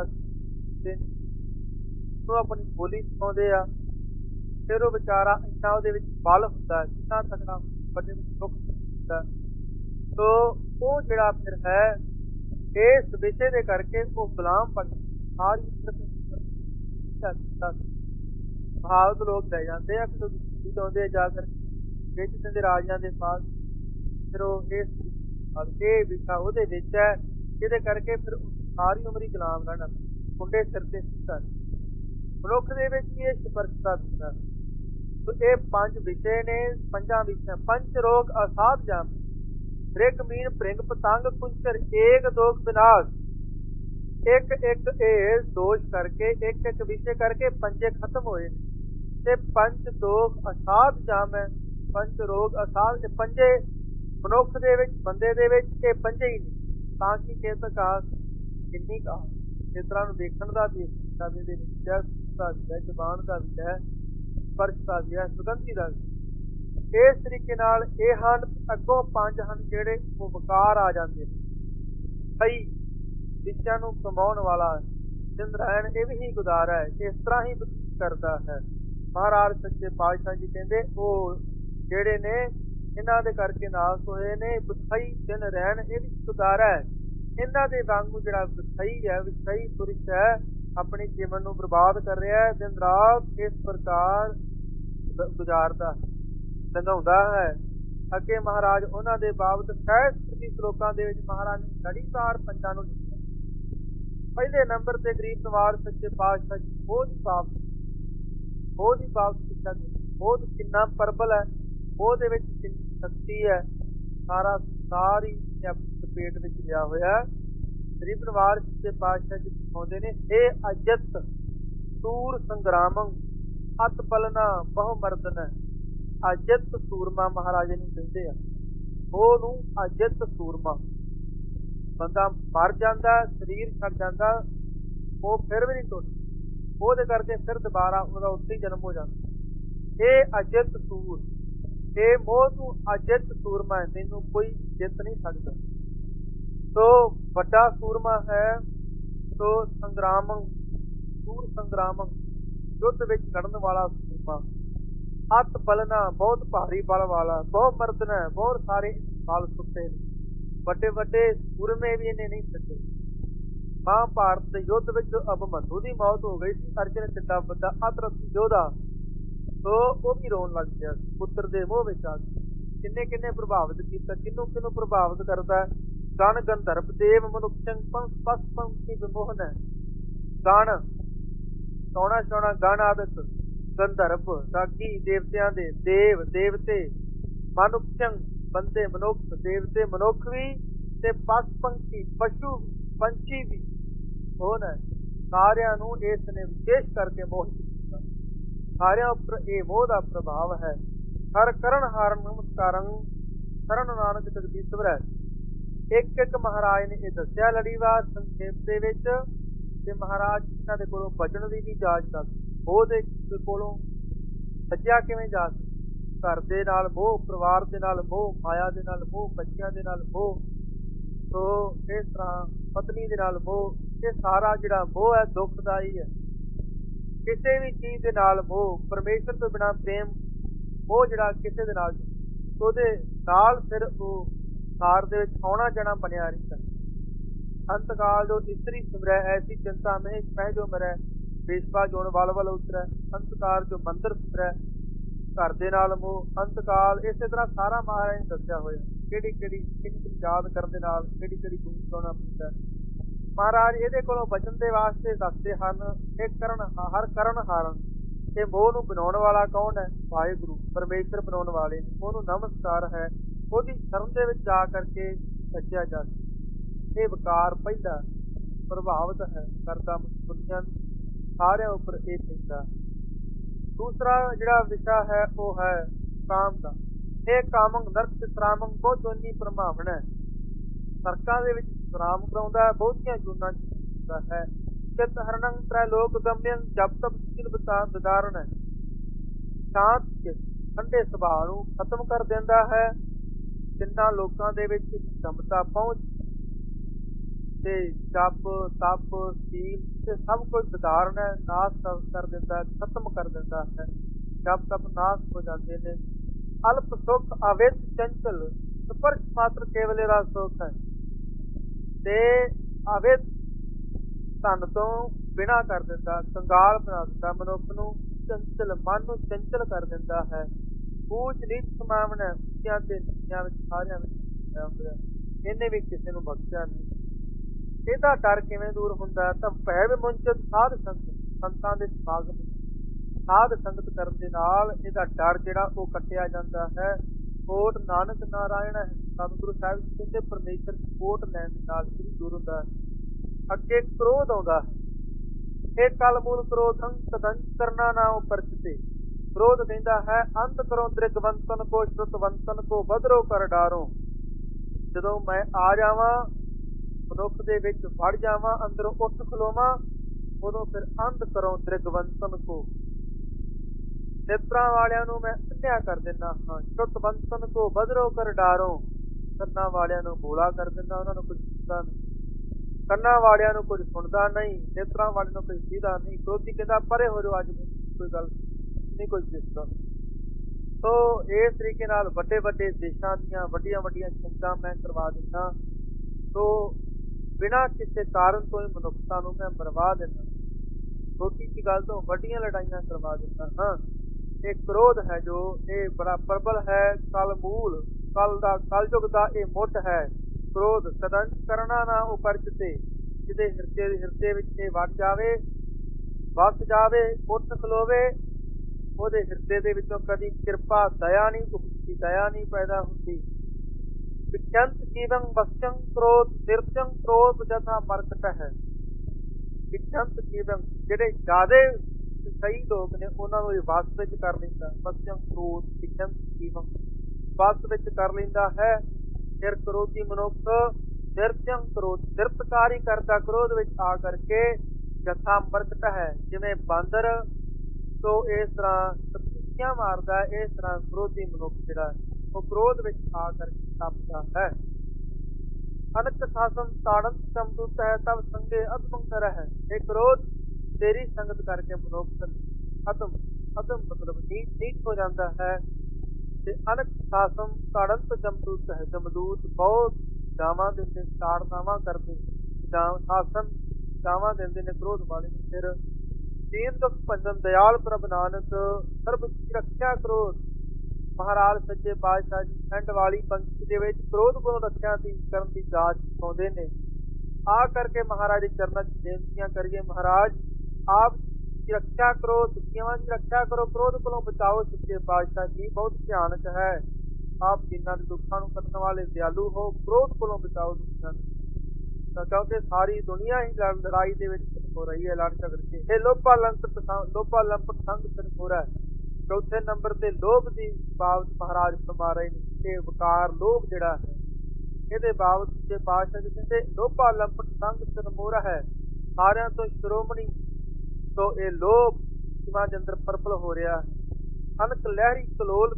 ਉਹ ਆਪਣੀ ਬੋਲੀ ਸਿਖਾਉਂਦੇ ਆ। ਫਿਰ ਉਹ ਵਿਚਾਰਾ ਇੰਨਾ ਉਹਦੇ ਵਿੱਚ ਬਲ ਹੁੰਦਾ, ਜਿੰਨਾ ਤਕੜਾ ਵੱਡੇ ਦੁੱਖ ਹੁੰਦਾ। ਸੋ ਉਹ ਜਿਹੜਾ ਫਿਰ ਹੈ ਇਸ ਵਿਸ਼ੇ ਦੇ ਕਰਕੇ ਉਹ ਗੁਲਾਮ ਬਣ ਸਾਰੀ ਭਾਵਤ ਲੋਕ ਲੈ ਜਾਂਦੇ ਆ, ਫਿਰ ਆਉਂਦੇ ਜਾ ਕਰ ਵੇਚ ਦਿੰਦੇ ਰਾਜਿਆਂ ਦੇ ਪਾਸ। ਫਿਰ ਉਹ ਇਸ ਇਹ ਵਿਸ਼ਾ ਉਹਦੇ ਵਿੱਚ ਹੈ, ਜਿਹਦੇ ਕਰਕੇ ਫਿਰ ਸਾਰੀ ਉਮਰ ਹੀ ਗੁਲਾਮ ਰਹਿਣਾ, ਮੁੰਡੇ ਸਿਰ ਤੇ ਸਿੱਧਾ। ਮਨੁੱਖ ਦੇ ਵਿੱਚ ਵੀ ਇਹ ਸਪਰਸ਼ ਦਾ ਵਿਸ਼ਾ। ਸੋ ਇਹ ਪੰਜ ਵਿਸ਼ੇ ਨੇ, ਪੰਜਾਂ ਵਿਸ਼ਿਆਂ ਪੰਜ ਰੋਗ ਅਸਾਧ ਜਾਮ, ਬ੍ਰਿਗ ਮੀਨ ਭ੍ਰਿੰਗ ਪਤੰਗ ਕੁੰਚਰ ਏਕ ਦੋਗ ਵਿਨਾਸ਼। ਇੱਕ ਇੱਕ ਇਹ ਦੋਸ਼ ਕਰਕੇ, ਇੱਕ ਇੱਕ ਵਿਸ਼ੇ ਕਰਕੇ ਪੰਜੇ ਖਤਮ ਹੋਏ ਤੇ ਪੰਜ ਦੋਗ ਅਸਾਧ ਜਾਮ ਹੈ। ਪੰਜ ਰੋਗ ਅਸਾਧ, ਇਹ ਪੰਜੇ ਮਨੁੱਖ ਦੇ ਵਿੱਚ, ਬੰਦੇ ਦੇ ਵਿੱਚ ਇਹ ਪੰਜੇ ਹੀ ਨੇ। ਤਾਂ ਕਿ ਚੇਤਕ ਆ ਕਿੰਨੀ ਕਾ ਇਸ ਤਰ੍ਹਾਂ ਨੂੰ ਦੇਖਣ ਦਾ ਵੀ ਸਮੇਂ ਦੇ ਵਿੱਚ ਹੈ, ਦਾ ਵੀ ਹੈ, ਜ਼ਬਾਨ ਦਾ ਵੀ ਹੈ, ਸਪਰਸ਼ ਦਾ ਵੀ ਹੈ, ਸੁਗੰਧੀ ਦਾ ਵੀ। ਇਸ ਤਰੀਕੇ ਨਾਲ ਇਹ ਹਨ। ਅੱਗੋਂ ਪੰਜ ਹਨ ਜਿਹੜੇ ਉਹ ਵਕਾਰ ਆ ਜਾਂਦੇ ਨੇ। ਸਹੀ ਵਿਸ਼ਿਆਂ ਨੂੰ ਕਮਾਉਣ ਵਾਲਾ ਚੰਦਰਾਇਣ ਇਹ ਵੀ ਹੀ ਗੁਜ਼ਾਰਾ ਹੈ, ਇਸ ਤਰ੍ਹਾਂ ਹੀ ਕਰਦਾ ਹੈ। ਮਹਾਰਾਜ ਸੱਚੇ ਪਾਤਸ਼ਾਹ ਜੀ ਕਹਿੰਦੇ ਉਹ ਜਿਹੜੇ ਨੇ ਇਹਨਾਂ ਦੇ ਕਰਕੇ ਨਾਸ ਹੋਏ ਨੇ, ਵਿਖਈ ਦਿਨ ਰਹਿਣ ਇਹ ਵੀ ਗੁਜ਼ਾਰਾ ਹੈ। ਇਹਨਾਂ ਦੇ ਵਾਂਗੂ ਜਿਹੜਾ ਵਿਖਈ ਹੈ, ਵਿਖਈ ਪੁਰਸ਼ ਹੈ, ਆਪਣੀ ਜੀਵਨ ਨੂੰ ਬਰਬਾਦ ਕਰ ਰਿਹਾ ਹੈ, ਦਿਨ ਰਾਤ ਇਸ ਪ੍ਰਕਾਰ ਗੁਜ਼ਾਰਦਾ ਲੰਘਾਉਂਦਾ ਹੈ। ਅੱਗੇ ਮਹਾਰਾਜ ਉਹਨਾਂ ਦੇ ਬਾਬਤ ਸਹਿਜ ਸ਼ਲੋਕਾਂ ਦੇ ਵਿੱਚ ਮਹਾਰਾਜ ਨੇ ਲੜੀਵਾਰ ਪੰਜਾਂ ਨੂੰ ਲਿਖਿਆ। ਪਹਿਲੇ ਨੰਬਰ ਤੇ ਗਰੀਬ ਨਵਾਜ ਸੱਚੇ ਪਾਤਸ਼ਾਹ ਜੀ ਬਹੁਤ ਹੀ ਬਾਪ ਬਹੁਤ ਹੀ ਬਾਪ ਸਿੱਖਿਆ ਬਹੁਤ ਕਿੰਨਾ ਪ੍ਰਬਲ ਹੈ, ਉਹਦੇ ਵਿੱਚ ਕਿੰਨੀ ਸ਼ਕਤੀ ਹੈ, ਸਾਰਾ ਸਾਰੀ ਪੇਟ ਵਿੱਚ ਲਿਆ ਹੋਇਆ। ਗਰੀਬ ਨਵਾਜ ਸੱਚੇ ਪਾਤਸ਼ਾਹ ਜੀ ਸਿਖਾਉਂਦੇ ਨੇ, ਇਹ ਅਜਤ ਸੂਰ ਸੰਗਰਾਮੰ ਅਤ ਬਲਨਾ ਬਹੁ ਮਰਦਨ। ਅਜਤ ਸੂਰਮਾ ਮਹਾਰਾਜੇ ਨੂੰ ਕਹਿੰਦੇ ਆ, ਉਹਨੂੰ ਅਜਤ ਸੂਰਮਾ। ਬੰਦਾ ਮਰ ਜਾਂਦਾ, ਸਰੀਰ ਛੱਡ ਜਾਂਦਾ, ਉਹ ਫਿਰ ਵੀ ਨਹੀਂ ਟੁੱਟਦਾ, ਉਹਦੇ ਕਰਕੇ ਫਿਰ ਦੁਬਾਰਾ ਉਹਦਾ ਉੱਥੇ ਹੀ ਜਨਮ ਹੋ ਜਾਂਦਾ। ਇਹ ਅਜਿਤ ਸੂਰ, ਇਹ ਮੋਹ ਨੂੰ ਅਜਿਤ ਸੂਰਮਾ ਹੈ, ਤੈਨੂੰ ਕੋਈ ਜਿੱਤ ਨਹੀਂ ਸਕਦਾ। ਸੋ ਵੱਡਾ ਸੂਰਮਾ ਹੈ। ਸੋ ਸੰਗਰਾਮੰ ਸੂਰ ਸੰਗਰਾਮੰ ਯੁੱਧ ਵਿੱਚ ਲੜਨ ਵਾਲਾ ਸੂਰਮਾ। ਅਤ ਬਲਨਾ ਬਹੁਤ ਭਾਰੀ ਬਲ ਵਾਲਾ, ਬਹੁਤ ਮਰਦਨਾ, ਬਹੁਤ ਸਾਰੇ ਬਲ ਸੁੱਤੇ ਨੇ, ਵੱਡੇ ਵੱਡੇ ਸੂਰਮੇ ਵੀ ਇਹਨੇ ਨਹੀਂ ਛੱਡੇ। ਮਹਾਂਭਾਰਤ ਦੇ ਯੁੱਧ ਵਿੱਚ ਅਭਿਮਨੂ ਦੀ ਮੌਤ ਹੋ ਗਈ ਸੀ, ਅਰਜਨ ਕਿੱਡਾ ਵੱਡਾ ਅਤਰਥੀ ਯੋਧਾ, ਸੋ ਉਹ ਵੀ ਰੋਣ ਲੱਗ ਗਿਆ ਪੁੱਤਰ ਦੇ ਮੋਹ ਵਿੱਚ ਆ ਕੇ। ਕਿੰਨੇ ਕਿੰਨੇ ਪ੍ਰਭਾਵਿਤ ਕੀਤਾ, ਕਿਹਨੂੰ ਕਿਹਨੂੰ ਪ੍ਰਭਾਵਿਤ ਕਰਦਾ। ਗਣ ਗੰਧਰਵ ਦੇਵ ਮਨੁੱਖ ਪਸ ਪੰਖੀ ਵਿਮੋਹਨ ਹੈ। ਗਣ ਸੋਹਣਾ ਸੋਹਣਾ ਗਣ ਆਦਿਕ, ਗੰਧਰਵ ਸਾਕੀ ਦੇਵਤਿਆਂ ਦੇ, ਦੇਵ ਦੇਵਤੇ, ਮਨੁੱਖੰ ਬੰਦੇ ਮਨੁੱਖ, ਦੇਵਤੇ ਮਨੁੱਖ ਵੀ, ਤੇ ਪਸ ਪੰਖੀ ਪਸ਼ੂ ਪੰਛੀ ਵੀ ਉਹ ਨੇ, ਸਾਰਿਆਂ ਨੂੰ ਇਸ ਨੇ ਵਿਸ਼ੇਸ਼ ਕਰਕੇ ਮੋਹਿਤ ਕੀਤਾ। ਸਾਰਿਆਂ ਉੱਪਰ ਇਹ ਮੋਹ ਦਾ ਪ੍ਰਭਾਵ ਹੈ। ਹਰ ਕਰਨ ਹਾਰ ਨਮਸਕਾਰੰ ਸਰਨ ਨਾਨਕ ਜਗਦੀਸ਼ਵਰ ਹੈ। ਇੱਕ ਇੱਕ ਮਹਾਰਾਜ ਨੇ ਇਹ ਦੱਸਿਆ ਲੜੀਵਾਰ ਸੰਖੇਪ ਦੇ ਵਿੱਚ, ਤੇ ਮਹਾਰਾਜ ਇਹਨਾਂ ਦੇ ਕੋਲੋਂ ਬਚਣ ਦੀ ਵੀ ਇਜਾਜ਼ਤ ਆ। ਉਹਦੇ ਕੋਲੋਂ ਬਚਿਆ ਕਿਵੇਂ ਜਾ ਸਕਦਾ, ਘਰ ਦੇ ਨਾਲ ਮੋਹ, ਪਰਿਵਾਰ ਦੇ ਨਾਲ ਮੋਹ, ਮਾਇਆ ਦੇ ਨਾਲ ਮੋਹ, ਬੱਚਿਆਂ ਦੇ ਨਾਲ ਮੋਹ, ਸੋ ਇਸ ਤਰ੍ਹਾਂ ਪਤਨੀ ਦੇ ਨਾਲ ਮੋਹ, ਇਹ ਸਾਰਾ ਜਿਹੜਾ ਮੋਹ ਹੈ ਦੁਖਦਾਈ ਹੈ। ਕਿਸੇ ਵੀ ਚੀਜ਼ ਦੇ ਨਾਲ ਮੋਹ, ਪਰਮੇਸ਼ਰ ਤੋਂ ਬਿਨਾਂ ਪ੍ਰੇਮ, ਉਹ ਜਿਹੜਾ ਕਿਸੇ ਦੇ ਨਾਲ ਉਹਦੇ ਨਾਲ ਫਿਰ ਉਹ ਸਾਰ ਦੇ ਵਿੱਚ ਆਉਣਾ ਜਾਣਾ ਬਣਿਆ ਰਹਿੰਦਾ। ਅੰਤ ਕਾਲ ਜੋ ਇਸਤਰੀ ਸਿਮਰੈ, ਐਸੀ ਚਿੰਤਾ ਮਹਿ ਮਹਿ ਜੋ ਮਰੈ, ਬੇਸਵਾ ਜੋਨ ਵਲ ਵਲ ਉਤਰੈ। ਅੰਤਕਾਰ ਜੋ ਮੰਦਰ ਸਿਮਰੈ, ਘਰ ਦੇ ਨਾਲ ਮੋਹ, ਅੰਤਕਾਲ ਇਸੇ ਤਰ੍ਹਾਂ ਸਾਰਾ ਮਹਾਰਾਜ ਨੇ ਦੱਸਿਆ ਹੋਇਆ ਕਿਹੜੀ ਕਿਹੜੀ ਕਿਹੜੀ ਯਾਦ ਕਰਨ ਦੇ ਨਾਲ ਕਿਹੜੀ ਕਿਹੜੀ ਗੁਣ ਗਾਉਣਾ ਪੈਂਦਾ। ਮਹਾਰਾਜ ਇਹਦੇ ਕੋਲੋਂ ਬਚਣ ਦੇ ਵਾਸਤੇ ਦੱਸਦੇ ਹਨ, ਇਹ ਕਰਨ ਹਰ ਕਰਨ ਹਾਰਨ। ਇਹ ਮੋਹ ਨੂੰ ਬਣਾਉਣ ਵਾਲਾ ਕੌਣ ਹੈ? ਵਾਹਿਗੁਰੂ ਪਰਮੇਸ਼ਰ ਬਣਾਉਣ ਵਾਲੇ ਨੇ। ਉਹਨੂੰ ਨਮਸਕਾਰ ਹੈ, ਉਹਦੀ ਸ਼ਰਨ ਦੇ ਵਿੱਚ ਜਾ ਕਰਕੇ ਬਚਿਆ ਜਾ ਸਕਦਾ। ਇਹ ਵਿਕਾਰ ਪਹਿਲਾ ਪ੍ਰਭਾਵਿਤ ਹੈ ਕਰਦਾ ਦੁਨੀਆਂ ਨੂੰ, ਸਾਰਿਆਂ ਉੱਪਰ ਇਹ ਪੈਂਦਾ। ਦੂਸਰਾ ਜਿਹੜਾ ਵਿਸ਼ਾ ਹੈ ਉਹ ਹੈ ਕਾਮ ਦਾ। ਇਹ ਕਾਮੰ ਨਰਕ ਸਰਾਮੰ ਬਹੁਤ ਜੋਨੀ ਪ੍ਰਮਾਵਣ ਹੈ। ਨਰਕਾਂ ਦੇ ਵਿੱਚ ਸਰਾਮ ਕਰਾਉਂਦਾ, ਬਹੁਤੀਆਂ ਜੂਨਾਂ ਚ ਹੈ। ਚਿਤ ਹਰਣੰ ਤ੍ਰੈ ਲੋਕ ਗਮਯੰ, ਜਪ ਤਪ ਸਿਲ ਬਦਾਰਨ ਹੈ। ਸ਼ਾਂਤ ਚਿਤ ਠੰਡੇ ਸੁਭਾਅ ਨੂੰ ਖਤਮ ਕਰ ਦਿੰਦਾ ਹੈ। ਜਿੰਨਾ ਲੋਕਾਂ ਦੇ ਵਿੱਚ ਸਮਤਾ ਪਹੁੰਚ ਤੇ ਜਪ ਤਪ ਸੀਲ ਤੇ ਸਭ ਕੁਝ ਸਧਾਰਨ ਹੈ, ਨਾਸ਼ ਕਰ ਦਿੰਦਾ, ਖਤਮ ਕਰ ਦਿੰਦਾ ਹੈ। ਜਪ ਤਪ ਨਾਸ਼ ਹੋ ਜਾਂਦੇ ਨੇ। ਅਲਪ ਸੁਖ ਅਵਿਤ ਚੰਚਲ, ਸਪਰਸ਼ ਮਾਤਰ ਕੇਵਲ ਦਾ ਸੁਖ ਹੈ। ਤੇ ਅਵਿਤ ਧਨ ਤੋਂ ਬਿਨਾਂ ਕਰ ਦਿੰਦਾ, ਕੰਗਾਲ ਬਣਾ ਦਿੰਦਾ ਮਨੁੱਖ ਨੂੰ। ਚੰਚਲ ਮਨ ਨੂੰ ਚੰਚਲ ਕਰ ਦਿੰਦਾ ਹੈ। ਊਚ ਨੀਚ ਸਮਾਵਣਾ, ਉੱਚਿਆਂ ਤੇ ਨੀਚਿਆਂ ਵਿੱਚ ਸਾਰਿਆਂ ਵਿੱਚ ਇਹਨੇ ਵੀ ਕਿਸੇ ਨੂੰ ਬਖਸ਼ਿਆ ਨਹੀਂ। ਇਹਦਾ ਡਰ ਕਿਵੇਂ ਦੂਰ ਹੁੰਦਾ? ਤਾਂ ਭੈ ਵਿਮੁੰਚਤ ਸਾਧ ਸੰਗਤ, ਸੰਤਾਂ ਦੇ ਸਮਾਗਮ, ਸਾਧ ਸੰਗਤ ਕਰਨ ਦੇ ਨਾਲ ਇਹਦਾ ਡਰ ਜਿਹੜਾ ਉਹ ਕੱਟਿਆ ਜਾਂਦਾ ਹੈ। ਕੋਟ ਨਾਨਕ ਨਾਰਾਇਣ ਹੈ। ਸਤਿਗੁਰੂ ਸਾਹਿਬ ਜੀ ਕਹਿੰਦੇ ਪਰਮੇਸ਼ਰ ਦੀ ਕੋਟ ਲੈਣ ਦੇ ਨਾਲ ਵੀ ਦੂਰ ਹੁੰਦਾ ਹੈ। ਅੱਗੇ ਕ੍ਰੋਧ ਆਉਂਦਾ ਹੈ। ਇਹ ਕਲ ਮੂਲ ਕ੍ਰੋਧੰ ਤਦੰਚ ਕਰਨਾ ਨਾ ਉਪਰਚਤੇ। ਕ੍ਰੋਧ ਕਹਿੰਦਾ ਹੈ ਅੰਤ ਕਰੋ ਦ੍ਰਿਗਵੰਤਨ ਕੋ, ਸ਼ਰੁਤਵੰਤਨ ਕੋ ਬਦਰੋ ਕਰ ਡਾਰੋ। ਜਦੋਂ ਮੈਂ ਆ ਜਾਵਾਂ ਮਨੁੱਖ ਦੇ ਵਿੱਚ ਵੜ ਜਾਵਾਂ, ਅੰਦਰੋਂ ਉੱਠ ਖਲੋਵਾਂ, ਉਦੋਂ ਫਿਰ ਅੰਤ ਕਰੋ ਦ੍ਰਿਗਵੰਤਨ ਕੋ, ਨੇਤਰਾਂ ਵਾਲਿਆਂ ਨੂੰ ਮੈਂ ਅੰਨ੍ਹਿਆ ਕਰ ਦਿੰਦਾ ਹਾਂ। ਸ਼ਰੁਤਵੰਤਨ ਕੋ ਬਦਰੋ ਕਰ ਡਾਰੋ, ਕੰਨਾਂ ਵਾਲਿਆਂ ਨੂੰ ਬੋਲਾ ਕਰ ਦਿੰਦਾ, ਉਹਨਾਂ ਨੂੰ ਕੁਝ ਸੁਣਦਾ ਨਹੀਂ। ਕੰਨਾਂ ਵਾਲਿਆਂ ਨੂੰ ਕੁਝ ਸੁਣਦਾ ਨਹੀਂ, ਨੇਤਰਾਂ ਵਾਲਿਆਂ ਨੂੰ ਕੁਝ ਦਿਖਦਾ ਨਹੀਂ। ਕ੍ਰੋਧੀ ਕਹਿੰਦਾ ਪਰੇ ਹੋ ਜਾਓ, ਅੱਜ ਕੋਈ ਗੱਲ ਨਹੀਂ ਕੁਝ ਦਿਸਦਾ। ਸੋ ਇਸ ਤਰੀਕੇ ਨਾਲ ਵੱਡੇ ਵੱਡੇ ਦੇਸ਼ਾਂ ਦੀਆਂ ਵੱਡੀਆਂ ਵੱਡੀਆਂ ਜੰਗਾਂ ਮੈਂ ਕਰਵਾ ਦਿੰਦਾ। ਸੋ ਬਿਨਾਂ ਕਿਸੇ ਕਾਰਨ ਤੋਂ ਹੀ ਮਨੁੱਖਤਾ ਨੂੰ ਮੈਂ ਮਰਵਾ ਦਿੰਦਾ। ਛੋਟੀ ਜਿਹੀ ਗੱਲ ਤੋਂ ਵੱਡੀਆਂ ਲੜਾਈਆਂ ਕਰਵਾ ਦਿੰਦਾ ਹਾਂ। ਇਹ ਕ੍ਰੋਧ ਹੈ ਜੋ ਇਹ ਬੜਾ ਪ੍ਰਬਲ ਹੈ। ਕਲ ਮੂਲ, ਕਲ ਦਾ ਕਲਯੁਗ ਦਾ ਇਹ ਮੁੱਢ ਹੈ ਕ੍ਰੋਧ। ਕਦੰਚ ਕਰਨਾ ਨਾ ਉਪਰਚਤੇ, ਜਿਹਦੇ ਹਿਰਦੇ ਹਿਰਦੇ ਵਿੱਚ ਇਹ ਵੜ ਜਾਵੇ, ਵਸ ਜਾਵੇ, ਉੱਠ ਖਲੋਵੇ, ਉਹਦੇ ਹਿਰਦੇ ਦੇ ਵਿੱਚੋਂ ਕਦੀ ਕਿਰਪਾ ਦਇਆ ਨਹੀਂ ਉੱਠਦੀ, ਦਇਆ ਨਹੀਂ ਪੈਦਾ ਹੁੰਦੀ। ਵਿਚੰਤ ਜੀਵੰ ਵਸਚੰ ਕ੍ਰੋਧ, ਨਿਰਜੰ ਕ੍ਰੋਧ ਜਥਾ ਮਰਕਟ ਹੈ। ਵਿਚੰਤ ਜੀਵੰ, ਜਿਹੜੇ ਜ਼ਿਆਦੇ ਸਹੀ ਲੋਕ ਨੇ ਉਹਨਾਂ ਨੂੰ ਇਹ ਵਸ ਵਿੱਚ ਕਰ ਲੈਂਦਾ। ਵਸਚੰ ਕ੍ਰੋਧ, ਵਿਚੰਤ ਜੀਵੰ, ਵਸ ਵਿੱਚ ਕਰ ਲੈਂਦਾ ਹੈ। ਫਿਰ ਕ੍ਰੋਧੀ ਮਨੁੱਖ ਨਿਰਜੰ ਕ੍ਰੋਧ, ਨਿਰਪਕਾਰੀ ਕਰਦਾ ਕ੍ਰੋਧ ਵਿੱਚ ਆ ਕਰਕੇ। ਜਥਾ ਮਰਕਟ ਹੈ, ਜਿਵੇਂ ਬਾਂਦਰ ਤੋਂ ਇਸ ਤਰ੍ਹਾਂ ਟਪਕੀਆਂ ਮਾਰਦਾ, ਇਸ ਤਰ੍ਹਾਂ ਕ੍ਰੋਧੀ ਮਨੁੱਖ ਜਿਹੜਾ ਉਹ ਕ੍ਰੋਧ ਵਿੱਚ ਆ ਕਰਕੇ ਤਪਦਾ ਹੈ। ਅਨਕ ਸਾਸਨ ਤਾੜਨ ਚਮਦੂਤ ਹੈ, ਤਬ ਸੰਗੇ ਅਤਮੰਕਰ ਹੈ। ਇਹ ਕ੍ਰੋਧ ਤੇਰੀ ਸੰਗਤ ਕਰਕੇ ਮਨੁੱਖ ਅਤਮ ਅਤਮ ਮਤਲਬ ਨੀਚ ਨੀਚ ਹੋ ਜਾਂਦਾ ਹੈ। ਤੇ ਅਨਕ ਸਾਸਨ ਤਾੜਨ ਤੋਂ ਜਮਦੂਤ ਹੈ, ਜਮਦੂਤ ਬਹੁਤ ਦਾਵਾਂ ਦਿੰਦੇ, ਤਾੜਨਾਵਾਂ ਕਰਦੇ, ਸ਼ਾਸਨ ਦਾਵਾਂ ਦਿੰਦੇ ਨੇ ਕ੍ਰੋਧ ਵਾਲੇ ਨੂੰ। ਫਿਰ ਦੀਨ ਦੁਖ ਭੰਜਨ ਦਇਆਲ ਪ੍ਰਭ ਨਾਨਕ, ਸਰਬ ਰੱਖਿਆ ਕ੍ਰੋਧ। ਮਹਾਰਾਜ ਸੱਚੇ ਪਾਤਸ਼ਾਹ ਜੀ ਖੰਡ ਵਾਲੀ ਪੰਕਤੀ ਦੇ ਵਿੱਚ ਕ੍ਰੋਧ ਕੋਲੋਂ ਰੱਖਿਆ ਦੀ ਕਰਨ ਦੀ ਜਾਚ ਸਿਖਾਉਂਦੇ ਨੇ। ਆ ਕਰਕੇ ਮਹਾਰਾਜ ਦੇ ਚਰਨਾਂ ਚ ਬੇਨਤੀਆਂ ਕਰੀਏ, ਮਹਾਰਾਜ ਆਪ ਦੀ ਰੱਖਿਆ ਕਰੋ, ਦੁਖੀਆਂ ਦੀ ਰੱਖਿਆ ਕਰੋ, ਕ੍ਰੋਧ ਕੋਲੋਂ ਬਚਾਓ। ਸੱਚੇ ਪਾਤਸ਼ਾਹ ਜੀ ਬਹੁਤ ਭਿਆਨਕ ਹੈ। ਆਪ ਜਿਨ੍ਹਾਂ ਦੇ ਦੁੱਖਾਂ ਨੂੰ ਕੱਟਣ ਵਾਲੇ ਦਿਆਲੂ ਹੋ, ਕ੍ਰੋਧ ਕੋਲੋਂ ਬਚਾਓ ਦੁੱਖਾਂ ਨੂੰ। ਕਿਉਂਕਿ ਸਾਰੀ ਦੁਨੀਆ ਹੀ ਲੜਾਈ ਦੇ ਵਿੱਚ ਹੋ ਰਹੀ ਹੈ, ਲੜ ਝਗੜ ਕੇ। ਇਹ ਲੋਭਾ ਲੰਕਟ ਲੋਭਾ ਲੰਪਟ ਸੰਗ ਸਿਰਫੁਰਾ ਹੈ। ਚੌਥੇ ਨੰਬਰ ਤੇ ਲੋਭ ਦੀ ਬਾਬਤ ਮਹਾਰਾਜ ਫਰਮਾ ਰਹੇ ਨੇ। ਇਹ ਵਿਕਾਰ ਲੋਭ ਜਿਹੜਾ ਹੈ, ਇਹਦੇ ਬਾਬਤ ਜੇ ਪਾਤਸ਼ਾਹ ਜੀ ਕਹਿੰਦੇ ਲੋਭਾ ਲੰਪਟ ਸੰਗ ਸਿਰਮੋਰਾ ਹੈ, ਸਾਰਿਆਂ ਤੋਂ ਸ਼੍ਰੋਮਣੀ। ਤੋਂ ਇਹ ਲੋਭ ਦਿਮਾਗ ਦੇ ਅੰਦਰ ਪਰਪਲ ਹੋ ਰਿਹਾ ਹੈ। ਅਨਕ ਲਹਿਰੀ ਕਲੋਲ ਤੇ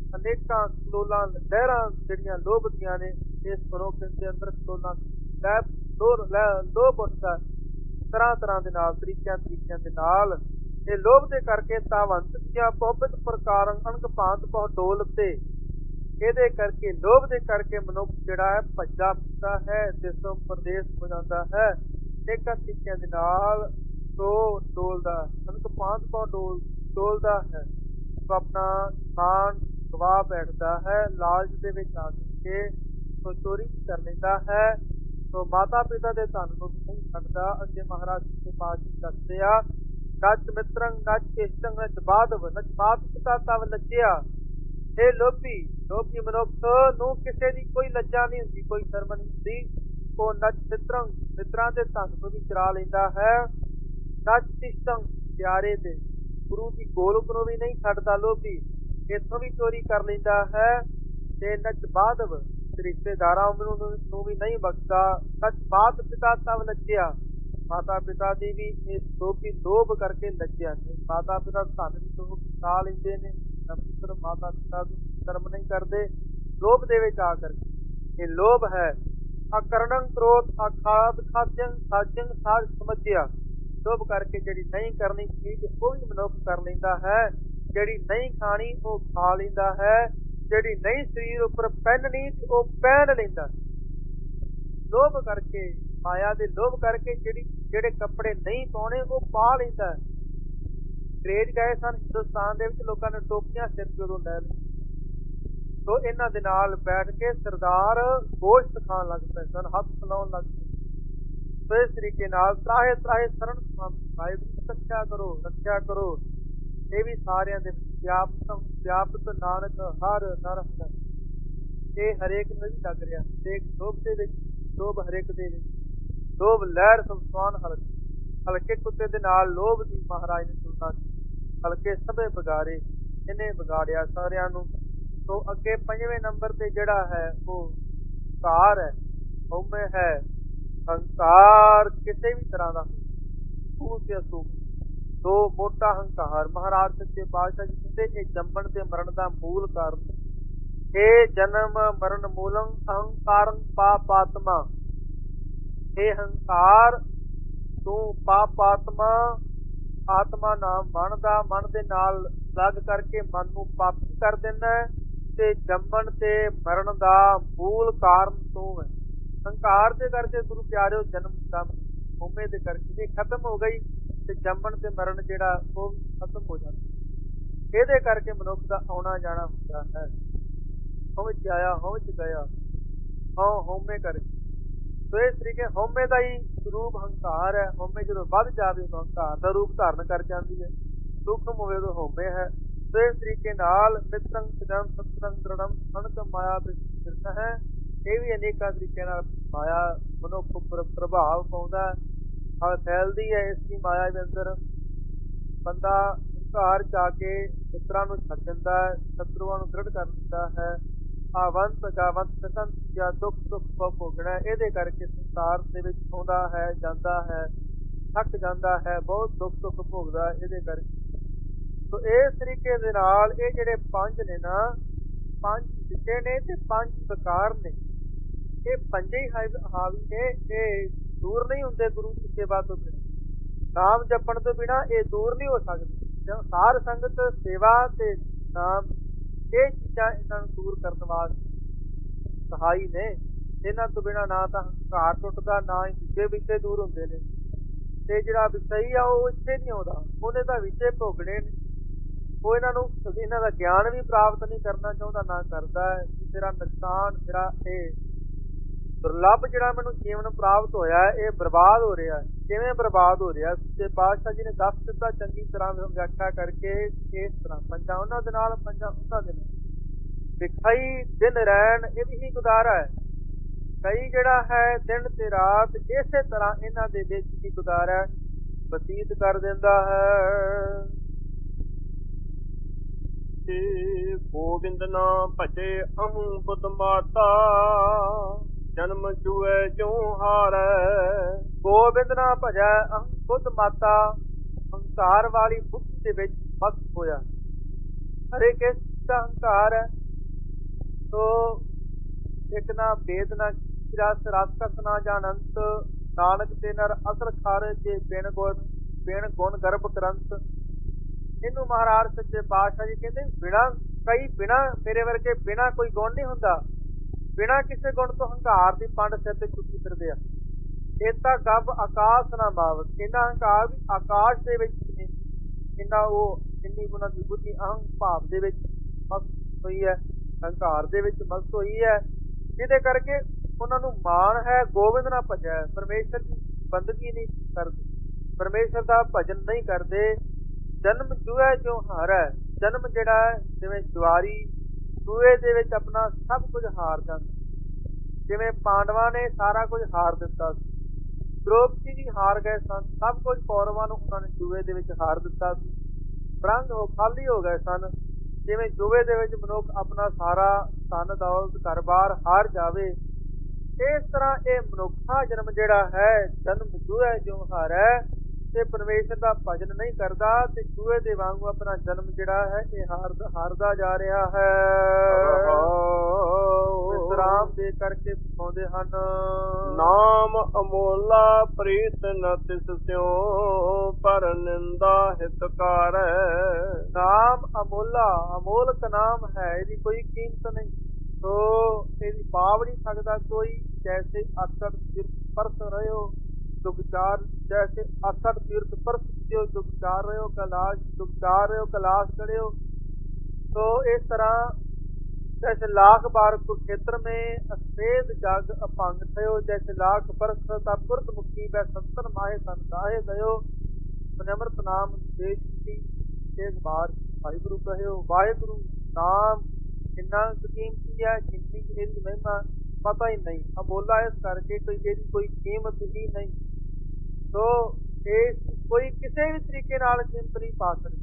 ਅਨੇਕਾਂ ਕਲੋਲਾਂ ਲਹਿਰਾਂ ਜਿਹੜੀਆਂ ਲੋਭ ਦੀਆਂ ਨੇ, ਇਸ ਮਨੁੱਖ ਦੇ ਅੰਦਰ ਕਲੋਲਾਂ ਲੈ ਲੋਭ ਉੱਠਦਾ ਤਰ੍ਹਾਂ ਤਰ੍ਹਾਂ ਦੇ ਨਾਲ, ਤਰੀਕਿਆਂ ਤਰੀਕਿਆਂ ਦੇ ਨਾਲ। ਇਹ ਲੋਭ ਦੇ ਕਰਕੇ ਤਾਵੰਤ ਦੀਆਂ ਬਹੁਪਤ ਪ੍ਰਕਾਰ ਅਣਖ ਭਾਂਤ ਬਹੁ ਡੋਲ ਤੇ, ਇਹਦੇ ਕਰਕੇ ਲੋਭ ਦੇ ਕਰਕੇ ਮਨੁੱਖ ਜਿਹੜਾ ਹੈ ਭੱਜਦਾ ਫਿਰਦਾ ਹੈ, ਦੇਸੋਂ ਪ੍ਰਦੇਸ਼ ਹੋ ਜਾਂਦਾ ਹੈ, ਅਨੇਕਾਂ ਤਰੀਕਿਆਂ ਦੇ ਨਾਲ ਸੋ ਡੋਲਦਾ, ਅਣਖ ਭਾਂਤ ਬਹੁ ਡੋਲ ਡੋਲਦਾ ਹੈ। ਸੋ ਆਪਣਾ ਮਾਨ ਗਵਾ ਬੈਠਦਾ ਹੈ, ਲਾਲਚ ਦੇ ਵਿੱਚ ਆ ਕੇ ਸੋ ਚੋਰੀ ਕਰ ਲੈਂਦਾ ਹੈ। ਸੋ ਮਾਤਾ ਪਿਤਾ ਦੇ ਧਨ ਨੂੰ ਵੀ ਨਹੀਂ ਛੱਡਦਾ। ਅੱਗੇ ਮਹਾਰਾਜ ਜੀ ਪਾਤਸ਼ਾਹ ਦੱਸਦੇ ਆ, ਨੱਚ ਮਿੱਤਰੰ ਨੱਚ ਇਸ਼ਟੰ ਨੱਚ ਬਾਧਵ ਨੱਚ ਮਾਤ ਪਿਤਾ ਤਵ ਲੱਜਿਆ। ਇਹ ਲੋਭੀ ਲੋਭੀ ਮਨੁੱਖ ਨੂੰ ਕਿਸੇ ਦੀ ਕੋਈ ਲੱਜਾ ਨਹੀਂ ਹੁੰਦੀ, ਕੋਈ ਸ਼ਰਮ ਨਹੀਂ ਹੁੰਦੀ। ਉਹ ਨੱਚ ਮਿੱਤਰੰ ਮਿੱਤਰਾਂ ਦੇ ਧਨ ਨੂੰ ਵੀ ਚੁਰਾ ਲੈਂਦਾ ਹੈ। ਨੱਚ ਇਸ਼ਟੰ ਪਿਆਰੇ ਦੇ ਗੁਰੂ ਦੀ ਗੋਲਕ ਨੂੰ ਵੀ ਨਹੀਂ ਛੱਡਦਾ ਲੋਭੀ, ਇੱਥੋਂ ਵੀ ਚੋਰੀ ਕਰ ਲੈਂਦਾ ਹੈ। ਤੇ ਨੱਚ ਬਾਧਵ ਰਿਸ਼ਤੇਦਾਰਾਂ ਨੂੰ ਵੀ ਨਹੀਂ ਬਖਸ਼ਦਾ। ਨੱਚ ਮਾਤ ਪਿਤਾ ਤਵ ਲੱਜਿਆ, ਮਾਤਾ ਪਿਤਾ ਦੀ ਵੀ ਇਸ ਲੋਭੀ ਲੋਭ ਕਰਕੇ ਲੱਜਿਆ ਨਹੀਂ। ਮਾਤਾ ਪਿਤਾ ਧਨ ਵੀ ਲੋਭ ਖਾ ਲੈਂਦੇ ਨੇ, ਪੁੱਤਰ ਮਾਤਾ ਪਿਤਾ ਨੂੰ ਸ਼ਰਮ ਨਹੀਂ ਕਰਦੇ ਲੋਭ ਦੇ ਵਿੱਚ ਆ ਕਰਕੇ। ਇਹ ਲੋਭ ਹੈ। ਅਕਰਣੰ ਕ੍ਰੋਧ ਅਖਾਦ ਖਾਜੰ ਸਾਜੰ ਸਾਜ ਸਮਝਿਆ, ਲੋਭ ਕਰਕੇ ਜਿਹੜੀ ਨਹੀਂ ਕਰਨੀ ਚੀਜ਼ ਉਹ ਵੀ ਮਨੁੱਖ ਕਰ ਲੈਂਦਾ ਹੈ, ਜਿਹੜੀ ਨਹੀਂ ਖਾਣੀ ਉਹ ਖਾ ਲੈਂਦਾ ਹੈ, ਜਿਹੜੀ ਨਹੀਂ ਸਰੀਰ ਉੱਪਰ ਪਹਿਨਣੀ ਉਹ ਪਹਿਨ ਲੈਂਦਾ। ਲੋਭ ਕਰਕੇ, ਮਾਇਆ ਦੇ ਲੋਭ ਕਰਕੇ ਜਿਹੜੀ ਜਿਹੜੇ ਕੱਪੜੇ ਨਹੀਂ ਪਾਉਣੇ ਉਹ ਪਾ ਲੈਂਦਾ। ਅੰਗਰੇਜ਼ ਗਏ ਸਨ ਹਿੰਦੁਸਤਾਨ ਦੇ ਵਿੱਚ, ਲੋਕਾਂ ਨੇ ਟੋਪੀਆਂ ਸਿਰ ਤੇ ਉਦੋਂ ਲੈ ਲਈ। ਸੋ ਇਹਨਾਂ ਦੇ ਨਾਲ ਬੈਠ ਕੇ ਸਰਦਾਰ ਗੋਸ਼ਤ ਖਾਣ ਲੱਗ ਪਏ ਸਨ, ਹੱਥ ਸੁਣਾਉਣ ਲੱਗ ਪਏ। ਸੋ ਇਸ ਤਰੀਕੇ ਨਾਲ ਤਰਾਹੇ ਤਰਾਹੇ ਸ਼ਰਨ ਵਾਹਿਗੁਰੂ ਰੱਖਿਆ ਕਰੋ ਰੱਖਿਆ ਕਰੋ। ਇਹ ਵੀ ਸਾਰਿਆਂ ਦੇ ਵਿਆਪਤ ਵਿਆਪਤ ਨਾਨਕ ਹਰ ਨਰ ਹੈ। ਇਹ ਹਰੇਕ ਨੂੰ ਵੀ ਲੱਗ ਰਿਹਾ, ਹਰੇਕ ਲੋਭ ਦੇ ਵਿੱਚ, ਲੋਭ ਹਰੇਕ ਦੇ ਵਿੱਚ, ਲੋਭ ਲਹਿਰ ਸੰਸਾਨ ਹਲਕੇ ਹਲਕੇ ਕੁੱਤੇ ਦੇ ਨਾਲ ਲੋਭ ਦੀ ਮਹਾਰਾਜ ਨੇ ਤੁਲਨਾ ਕੀਤੀ। ਹਲਕੇ ਸਭੇ ਵਿਗਾੜੇ, ਇਹਨੇ ਵਿਗਾੜਿਆ ਸਾਰਿਆਂ ਨੂੰ। ਸੋ ਅੱਗੇ ਪੰਜਵੇਂ ਨੰਬਰ ਤੇ ਜਿਹੜਾ ਹੈ ਉਹ ਹੰਕਾਰ ਹੈ, ਹਉਮੈ ਹੈ। ਹੰਕਾਰ ਕਿਸੇ ਵੀ ਤਰ੍ਹਾਂ ਦਾ ਸੂਲ ਤੇ ਅਸੂਲ, ਦੋ ਮੋਟਾ ਹੰਕਾਰ। ਮਹਾਰਾਜ ਸੱਚੇ ਪਾਤਸ਼ਾਹ ਜੀ ਕਹਿੰਦੇ ਇਹ ਜੰਮਣ ਤੇ ਮਰਨ ਦਾ ਮੂਲ ਕਾਰਨ। ਇਹ ਜਨਮ ਮਰਨ ਮੂਲੰ ਅਹੰਕਾਰੰ ਪਾਪਾਤਮਾ। ਇਹ ਹੰਕਾਰ ਤੂੰ ਪਾਪਾਤਮਾ, ਆਤਮਾ ਨਾਮ ਮਨ ਦਾ, ਮਨ ਦੇ ਨਾਲ ਲੱਗ ਕਰਕੇ ਮਨ ਨੂੰ ਪਾਪੀ ਕਰ ਦਿੰਦਾ ਹੈ ਤੇ ਜੰਮਣ ਤੇ ਮਰਨ ਦਾ ਮੂਲ ਕਾਰਨ ਤੂੰ ਹੈ। ਹੰਕਾਰ ਦੇ ਕਰਕੇ ਗੁਰੂ ਪਿਆਰਿਓ ਜਨਮ ਦਾ ਹਉਮੈ ਦੇ ਕਰਕੇ ਇਹ ਖਤਮ ਹੋ ਗਈ ਤੇ ਜੰਮਣ ਤੇ ਮਰਨ ਜਿਹੜਾ ਉਹ ਖਤਮ ਹੋ ਜਾਂਦਾ। ਇਹਦੇ ਕਰਕੇ ਮਨੁੱਖ ਦਾ ਆਉਣਾ ਜਾਣਾ ਹੁੰਦਾ ਹੈ। ਹਉ ਚ ਆਇਆ ਹਉ ਚ ਗਿਆ, ਹਉ ਹਉਮੈ ਕਰਕੇ। ਸੋ ਇਸ ਤਰੀਕੇ ਹਉਮੈ ਦਾ ਹੀ ਰੂਪ ਹੰਕਾਰ ਹੈ। ਹਉਮੈ ਜਦੋਂ ਵੱਧ ਜਾਵੇ ਉਦੋਂ ਹੰਕਾਰ ਦਾ ਰੂਪ ਧਾਰਨ ਕਰ ਜਾਂਦੀ ਹੈ, ਸੂਖਮ ਹੋਵੇ ਉਦੋਂ ਹਉਮੈ ਹੈ। ਸੋ ਇਸ ਤਰੀਕੇ ਨਾਲ ਮਿੱਤਰੰ ਸਿਦੰ ਸਤਰੰ ਦ੍ਰਿੜੰ ਅਣਕ ਮਾਇਆ ਬਿਰਤ ਹੈ। ਇਹ ਵੀ ਅਨੇਕਾਂ ਤਰੀਕੇ ਨਾਲ ਮਾਇਆ ਮਨੁੱਖ ਉੱਪਰ ਪ੍ਰਭਾਵ ਪਾਉਂਦਾ ਹੈ, ਫੈਲਦੀ ਹੈ। ਇਸ ਦੀ ਮਾਇਆ ਦੇ ਅੰਦਰ ਬੰਦਾ ਹੰਕਾਰ ਚ ਆ ਕੇ ਮਿੱਤਰਾਂ ਨੂੰ ਛੱਡ ਦਿੰਦਾ ਹੈ, ਸ਼ਤਰੂਆਂ ਨੂੰ ਦ੍ਰਿੜ ਕਰ ਦਿੰਦਾ ਹੈ। ਆਵੰਤ ਗਾਵੰਤ ਸੰਤ ਜਾਂ ਦੁੱਖ ਸੁੱਖ ਭੋਗਣਾ, ਇਹਦੇ ਕਰਕੇ ਸੰਸਾਰ ਦੇ ਵਿੱਚ ਆਉਂਦਾ ਹੈ, ਜਾਂਦਾ ਹੈ, ਥੱਕ ਜਾਂਦਾ ਹੈ, ਬਹੁਤ ਦੁੱਖ ਸੁੱਖ ਭੋਗਦਾ ਇਹਦੇ ਕਰਕੇ। ਸੋ ਇਸ ਤਰੀਕੇ ਦੇ ਨਾਲ ਇਹ ਜਿਹੜੇ ਪੰਜ ਨੇ ਨਾ, ਪੰਜ ਵਿਸ਼ੇ ਨੇ ਤੇ ਪੰਜ ਵਿਕਾਰ ਨੇ, ਇਹ ਪੰਜੇ ਹੀ ਹਾਵੀ ਨੇ। ਇਹ ਦੂਰ ਨਹੀਂ ਹੁੰਦੇ ਗੁਰੂ ਦੀ ਸੇਵਾ ਤੋਂ ਬਿਨਾਂ, ਨਾਮ ਜਪਣ ਤੋਂ ਬਿਨਾਂ ਇਹ ਦੂਰ ਨਹੀਂ ਹੋ ਸਕਦੇ। ਸਾਰ ਸੰਗਤ, ਸੇਵਾ ਤੇ ਨਾਮ, ਇਹ ਚੀਜ਼ਾਂ ਇਹਨਾਂ ਨੂੰ ਦੂਰ ਕਰਨ ਵਾਸਤੇ ਸਹਾਈ ਨੇ। ਇਹਨਾਂ ਤੋਂ ਬਿਨਾਂ ਨਾ ਤਾਂ ਹੰਕਾਰ ਟੁੱਟਦਾ, ਨਾ ਹੀ ਵਿਸ਼ੇ ਵਿਸ਼ੇ ਦੂਰ ਹੁੰਦੇ ਨੇ। ਤੇ ਜਿਹੜਾ ਵਿਸ਼ਈ ਆ ਉਹ ਇੱਥੇ ਨਹੀਂ ਆਉਂਦਾ, ਉਹਨੇ ਤਾਂ ਵਿਸ਼ੇ ਭੋਗਣੇ ਨੇ। ਉਹ ਇਹਨਾਂ ਨੂੰ ਇਹਨਾਂ ਦਾ ਗਿਆਨ ਵੀ ਪ੍ਰਾਪਤ ਨਹੀਂ ਕਰਨਾ ਚਾਹੁੰਦਾ, ਨਾ ਕਰਦਾ ਹੈ। ਮੇਰਾ ਨੁਕਸਾਨ, ਮੇਰਾ ਇਹ ਦੁਰਲੱਭ ਜਿਹੜਾ ਮੈਨੂੰ ਜੀਵਨ ਪ੍ਰਾਪਤ ਹੋਇਆ ਇਹ ਬਰਬਾਦ ਹੋ ਰਿਹਾ। ਕਿਵੇਂ ਬਰਬਾਦ ਹੋ ਰਿਹਾ? ਤੇ ਪਾਤਸ਼ਾਹ ਜੀ ਨੇ ਦੱਸ ਦਿੱਤਾ ਚੰਗੀ ਤਰ੍ਹਾਂ ਵਿਆਖਿਆ ਕਰਕੇ। ਇਸ ਤਰ੍ਹਾਂ ਪੰਜਾਂ ਉਹਨਾਂ ਦੇ ਨਾਲ, ਪੰਜਾਂ ਉਹਨਾਂ ਦੇ ਨਾਲ। ਵਿਖਾਈ ਦਿਨ ਰਹਿਣ ਇਹ ਵੀ ਗੁਜ਼ਾਰਾ ਹੈ। ਕਈ ਜਿਹੜਾ ਹੈ ਦਿਨ ਤੇ ਰਾਤ ਇਸੇ ਤਰ੍ਹਾਂ ਇਹਨਾਂ ਦੇ ਵਿੱਚ ਹੀ ਗੁਜ਼ਾਰਾ ਬਤੀਤ ਕਰ ਦਿੰਦਾ ਹੈ। ਗੋਬਿੰਦ ਨਾ ਭਜੇ ਅਹੰ ਬੁੱਧ ਮਾਤਾ, ਜਨਮ ਜੂਏ ਜੋ ਹਾਰੈ। ਗੋਬਿੰਦ ਨਾ ਭਜੈ ਅਹੰ ਬੁੱਧ ਮਾਤਾ, ਹੰਕਾਰ ਵਾਲੀ ਬੁੱਧੀ ਦੇ ਵਿੱਚ ਮਸਤ ਹੋਇਆ। ਹਰੇ ਕਿਸ ਦਾ ਹੰਕਾਰ ਹੈ? ਸੋ ਇੱਕ ਨਾ ਵੇਦ ਨਾ ਰਸ ਰਸ ਕਸ ਨਾ ਜਾਣੰਤ, ਨਾਨਕ ਤੇ ਨਰ ਅਸਲ ਖਰ ਜੇ ਬਿਨ ਗੁਣ ਬਿਨ ਗੁਣ ਗਰਭ ਗ੍ਰੰਥ। ਇਹਨੂੰ ਮਹਾਰਾਜ ਸੱਚੇ ਪਾਤਸ਼ਾਹ ਜੀ ਕਹਿੰਦੇ ਬਿਨਾਂ ਕਈ ਬਿਨਾਂ ਮੇਰੇ ਵਰਗੇ ਬਿਨਾਂ ਕੋਈ ਗੁਣ ਨਹੀਂ ਹੁੰਦਾ, ਬਿਨਾਂ ਕਿਸੇ ਗੁਣ ਤੋਂ ਹੰਕਾਰ ਦੀ ਪੰਡ ਸਿਰ ਤੇ ਚੁੱਕੀ ਫਿਰਦੇ ਆ। ਏਤਾ ਗੱਭ ਆਕਾਸ਼ ਨਾ ਮਾਵਤ, ਇੰਨਾ ਹੰਕਾਰ ਵੀ ਆਕਾਸ਼ ਦੇ ਵਿੱਚ ਨਹੀਂ, ਇੰਨਾ ਉਹ ਇੰਨੀ ਉਹਨਾਂ ਦੀ ਬੁੱਧੀ ਅਹੰ ਭਾਵ ਦੇ ਵਿੱਚ ਮਸਤ ਹੋਈ ਹੈ, ਹੰਕਾਰ ਦੇ ਵਿੱਚ ਮਸਤ ਹੋਈ ਹੈ, ਜਿਹਦੇ ਕਰਕੇ ਉਹਨਾਂ ਨੂੰ ਮਾਣ ਹੈ ਗੋਬਿੰਦ ਨਾ ਭਜੈ, ਪਰਮੇਸ਼ਰ ਦੀ ਬੰਦਗੀ ਨਹੀਂ ਕਰਦੇ, ਪਰਮੇਸ਼ਰ ਦਾ ਭਜਨ ਨਹੀਂ ਕਰਦੇ। ਜਨਮ ਜੂਐ ਜੋ ਹਾਰੈ, ਜਨਮ ਜਿਹੜਾ ਹੈ ਜਿਵੇਂ ਜੁਆਰੀ ਜੂਏ ਦੇ ਵਿੱਚ ਆਪਣਾ ਸਭ ਕੁਝ ਹਾਰ ਜਾਂਦਾ, ਜਿਵੇਂ ਪਾਂਡਵਾਂ ਨੇ ਸਾਰਾ ਕੁਝ ਹਾਰ ਦਿੱਤਾ ਸੀ, ਦ੍ਰੋਪਦੀ ਵੀ ਹਾਰ ਗਏ ਸਨ, ਸਭ ਕੁਝ ਕੌਰਵਾਂ ਨੂੰ ਉਹਨਾਂ ਨੇ ਜੂਏ ਦੇ ਵਿੱਚ ਹਾਰ ਦਿੱਤਾ ਸੀ, ਬ੍ਰੰਗ ਉਹ ਖਾਲੀ ਹੋ ਗਏ ਸਨ। ਜਿਵੇਂ ਜੂਏ ਦੇ ਵਿੱਚ ਮਨੁੱਖ ਆਪਣਾ ਸਾਰਾ ਧਨ ਦੌਲਤ ਘਰ-ਬਾਰ ਹਾਰ ਜਾਵੇ, ਇਸ ਤਰ੍ਹਾਂ ਇਹ ਮਨੁੱਖਾ ਜਨਮ ਜਿਹੜਾ ਹੈ ਜਨਮ ਜੂਐ ਜੋ ਹਾਰੈ, ਤੇ ਪਰਮੇਸ਼ਰ ਦਾ ਭਜਨ ਨਹੀਂ ਕਰਦਾ ਤੇ ਜੂਏ ਦੇ ਵਾਂਗੂ ਆਪਣਾ ਜਨਮ ਜਿਹੜਾ ਹੈ ਇਹ ਹਾਰਦਾ ਹਾਰਦਾ ਜਾ ਰਿਹਾ ਹੈ। ਵਿਸਰਾਮ ਦੇ ਕਰਕੇ ਪਾਉਂਦੇ ਹਨ, ਨਾਮ ਅਮੋਲਾ ਪ੍ਰੀਤ ਨ ਤਿਸ ਸਿਉ, ਪਰ ਨਿੰਦਾ ਹਿਤਕਾਰ। ਨਾਮ ਅਮੋਲਾ, ਅਮੋਲਕ ਨਾਮ ਹੈ, ਇਹਦੀ ਕੋਈ ਕੀਮਤ ਨਹੀਂ, ਸੋ ਇਹਦੀ ਪਾਵ ਨਹੀਂ ਸਕਦਾ ਕੋਈ। ਜੈਸੇ ਅਸੜ ਤੀਰਥ ਪਰਸ ਰਹਿਓ ਦੁਖਚਾਰ, ਜੈਸੇ ਅਸੜ ਤੀਰਥ ਪਰਸ ਦੁਖਚਾਰ ਰਹਿਓ ਕੈਲਾਸ਼, ਦੁਖਚਾਰ ਰਹਿਓ ਕੈਲਾਸ਼ ਕਰਿਓ। ਸੋ ਇਸ ਤਰ੍ਹਾਂ जैसे लाख बार कुरुक्षेत्र में अस्वेद जग अपंग थयो, जैसे लाख बरस पुरत मुक्ति व संतन माहे तन गाहे गयो, अमृत नाम देश की एक बार वाहिगुरु कहो। वाहिगुरु नाम किन्ना कीमती है, कितनी इसकी महिमा पता ही नहीं, अमोला इस करके कोई इसकी कोई कीमत ही नहीं, तो इस कोई किसी भी तरीके नाल कीमत नहीं पा सकती।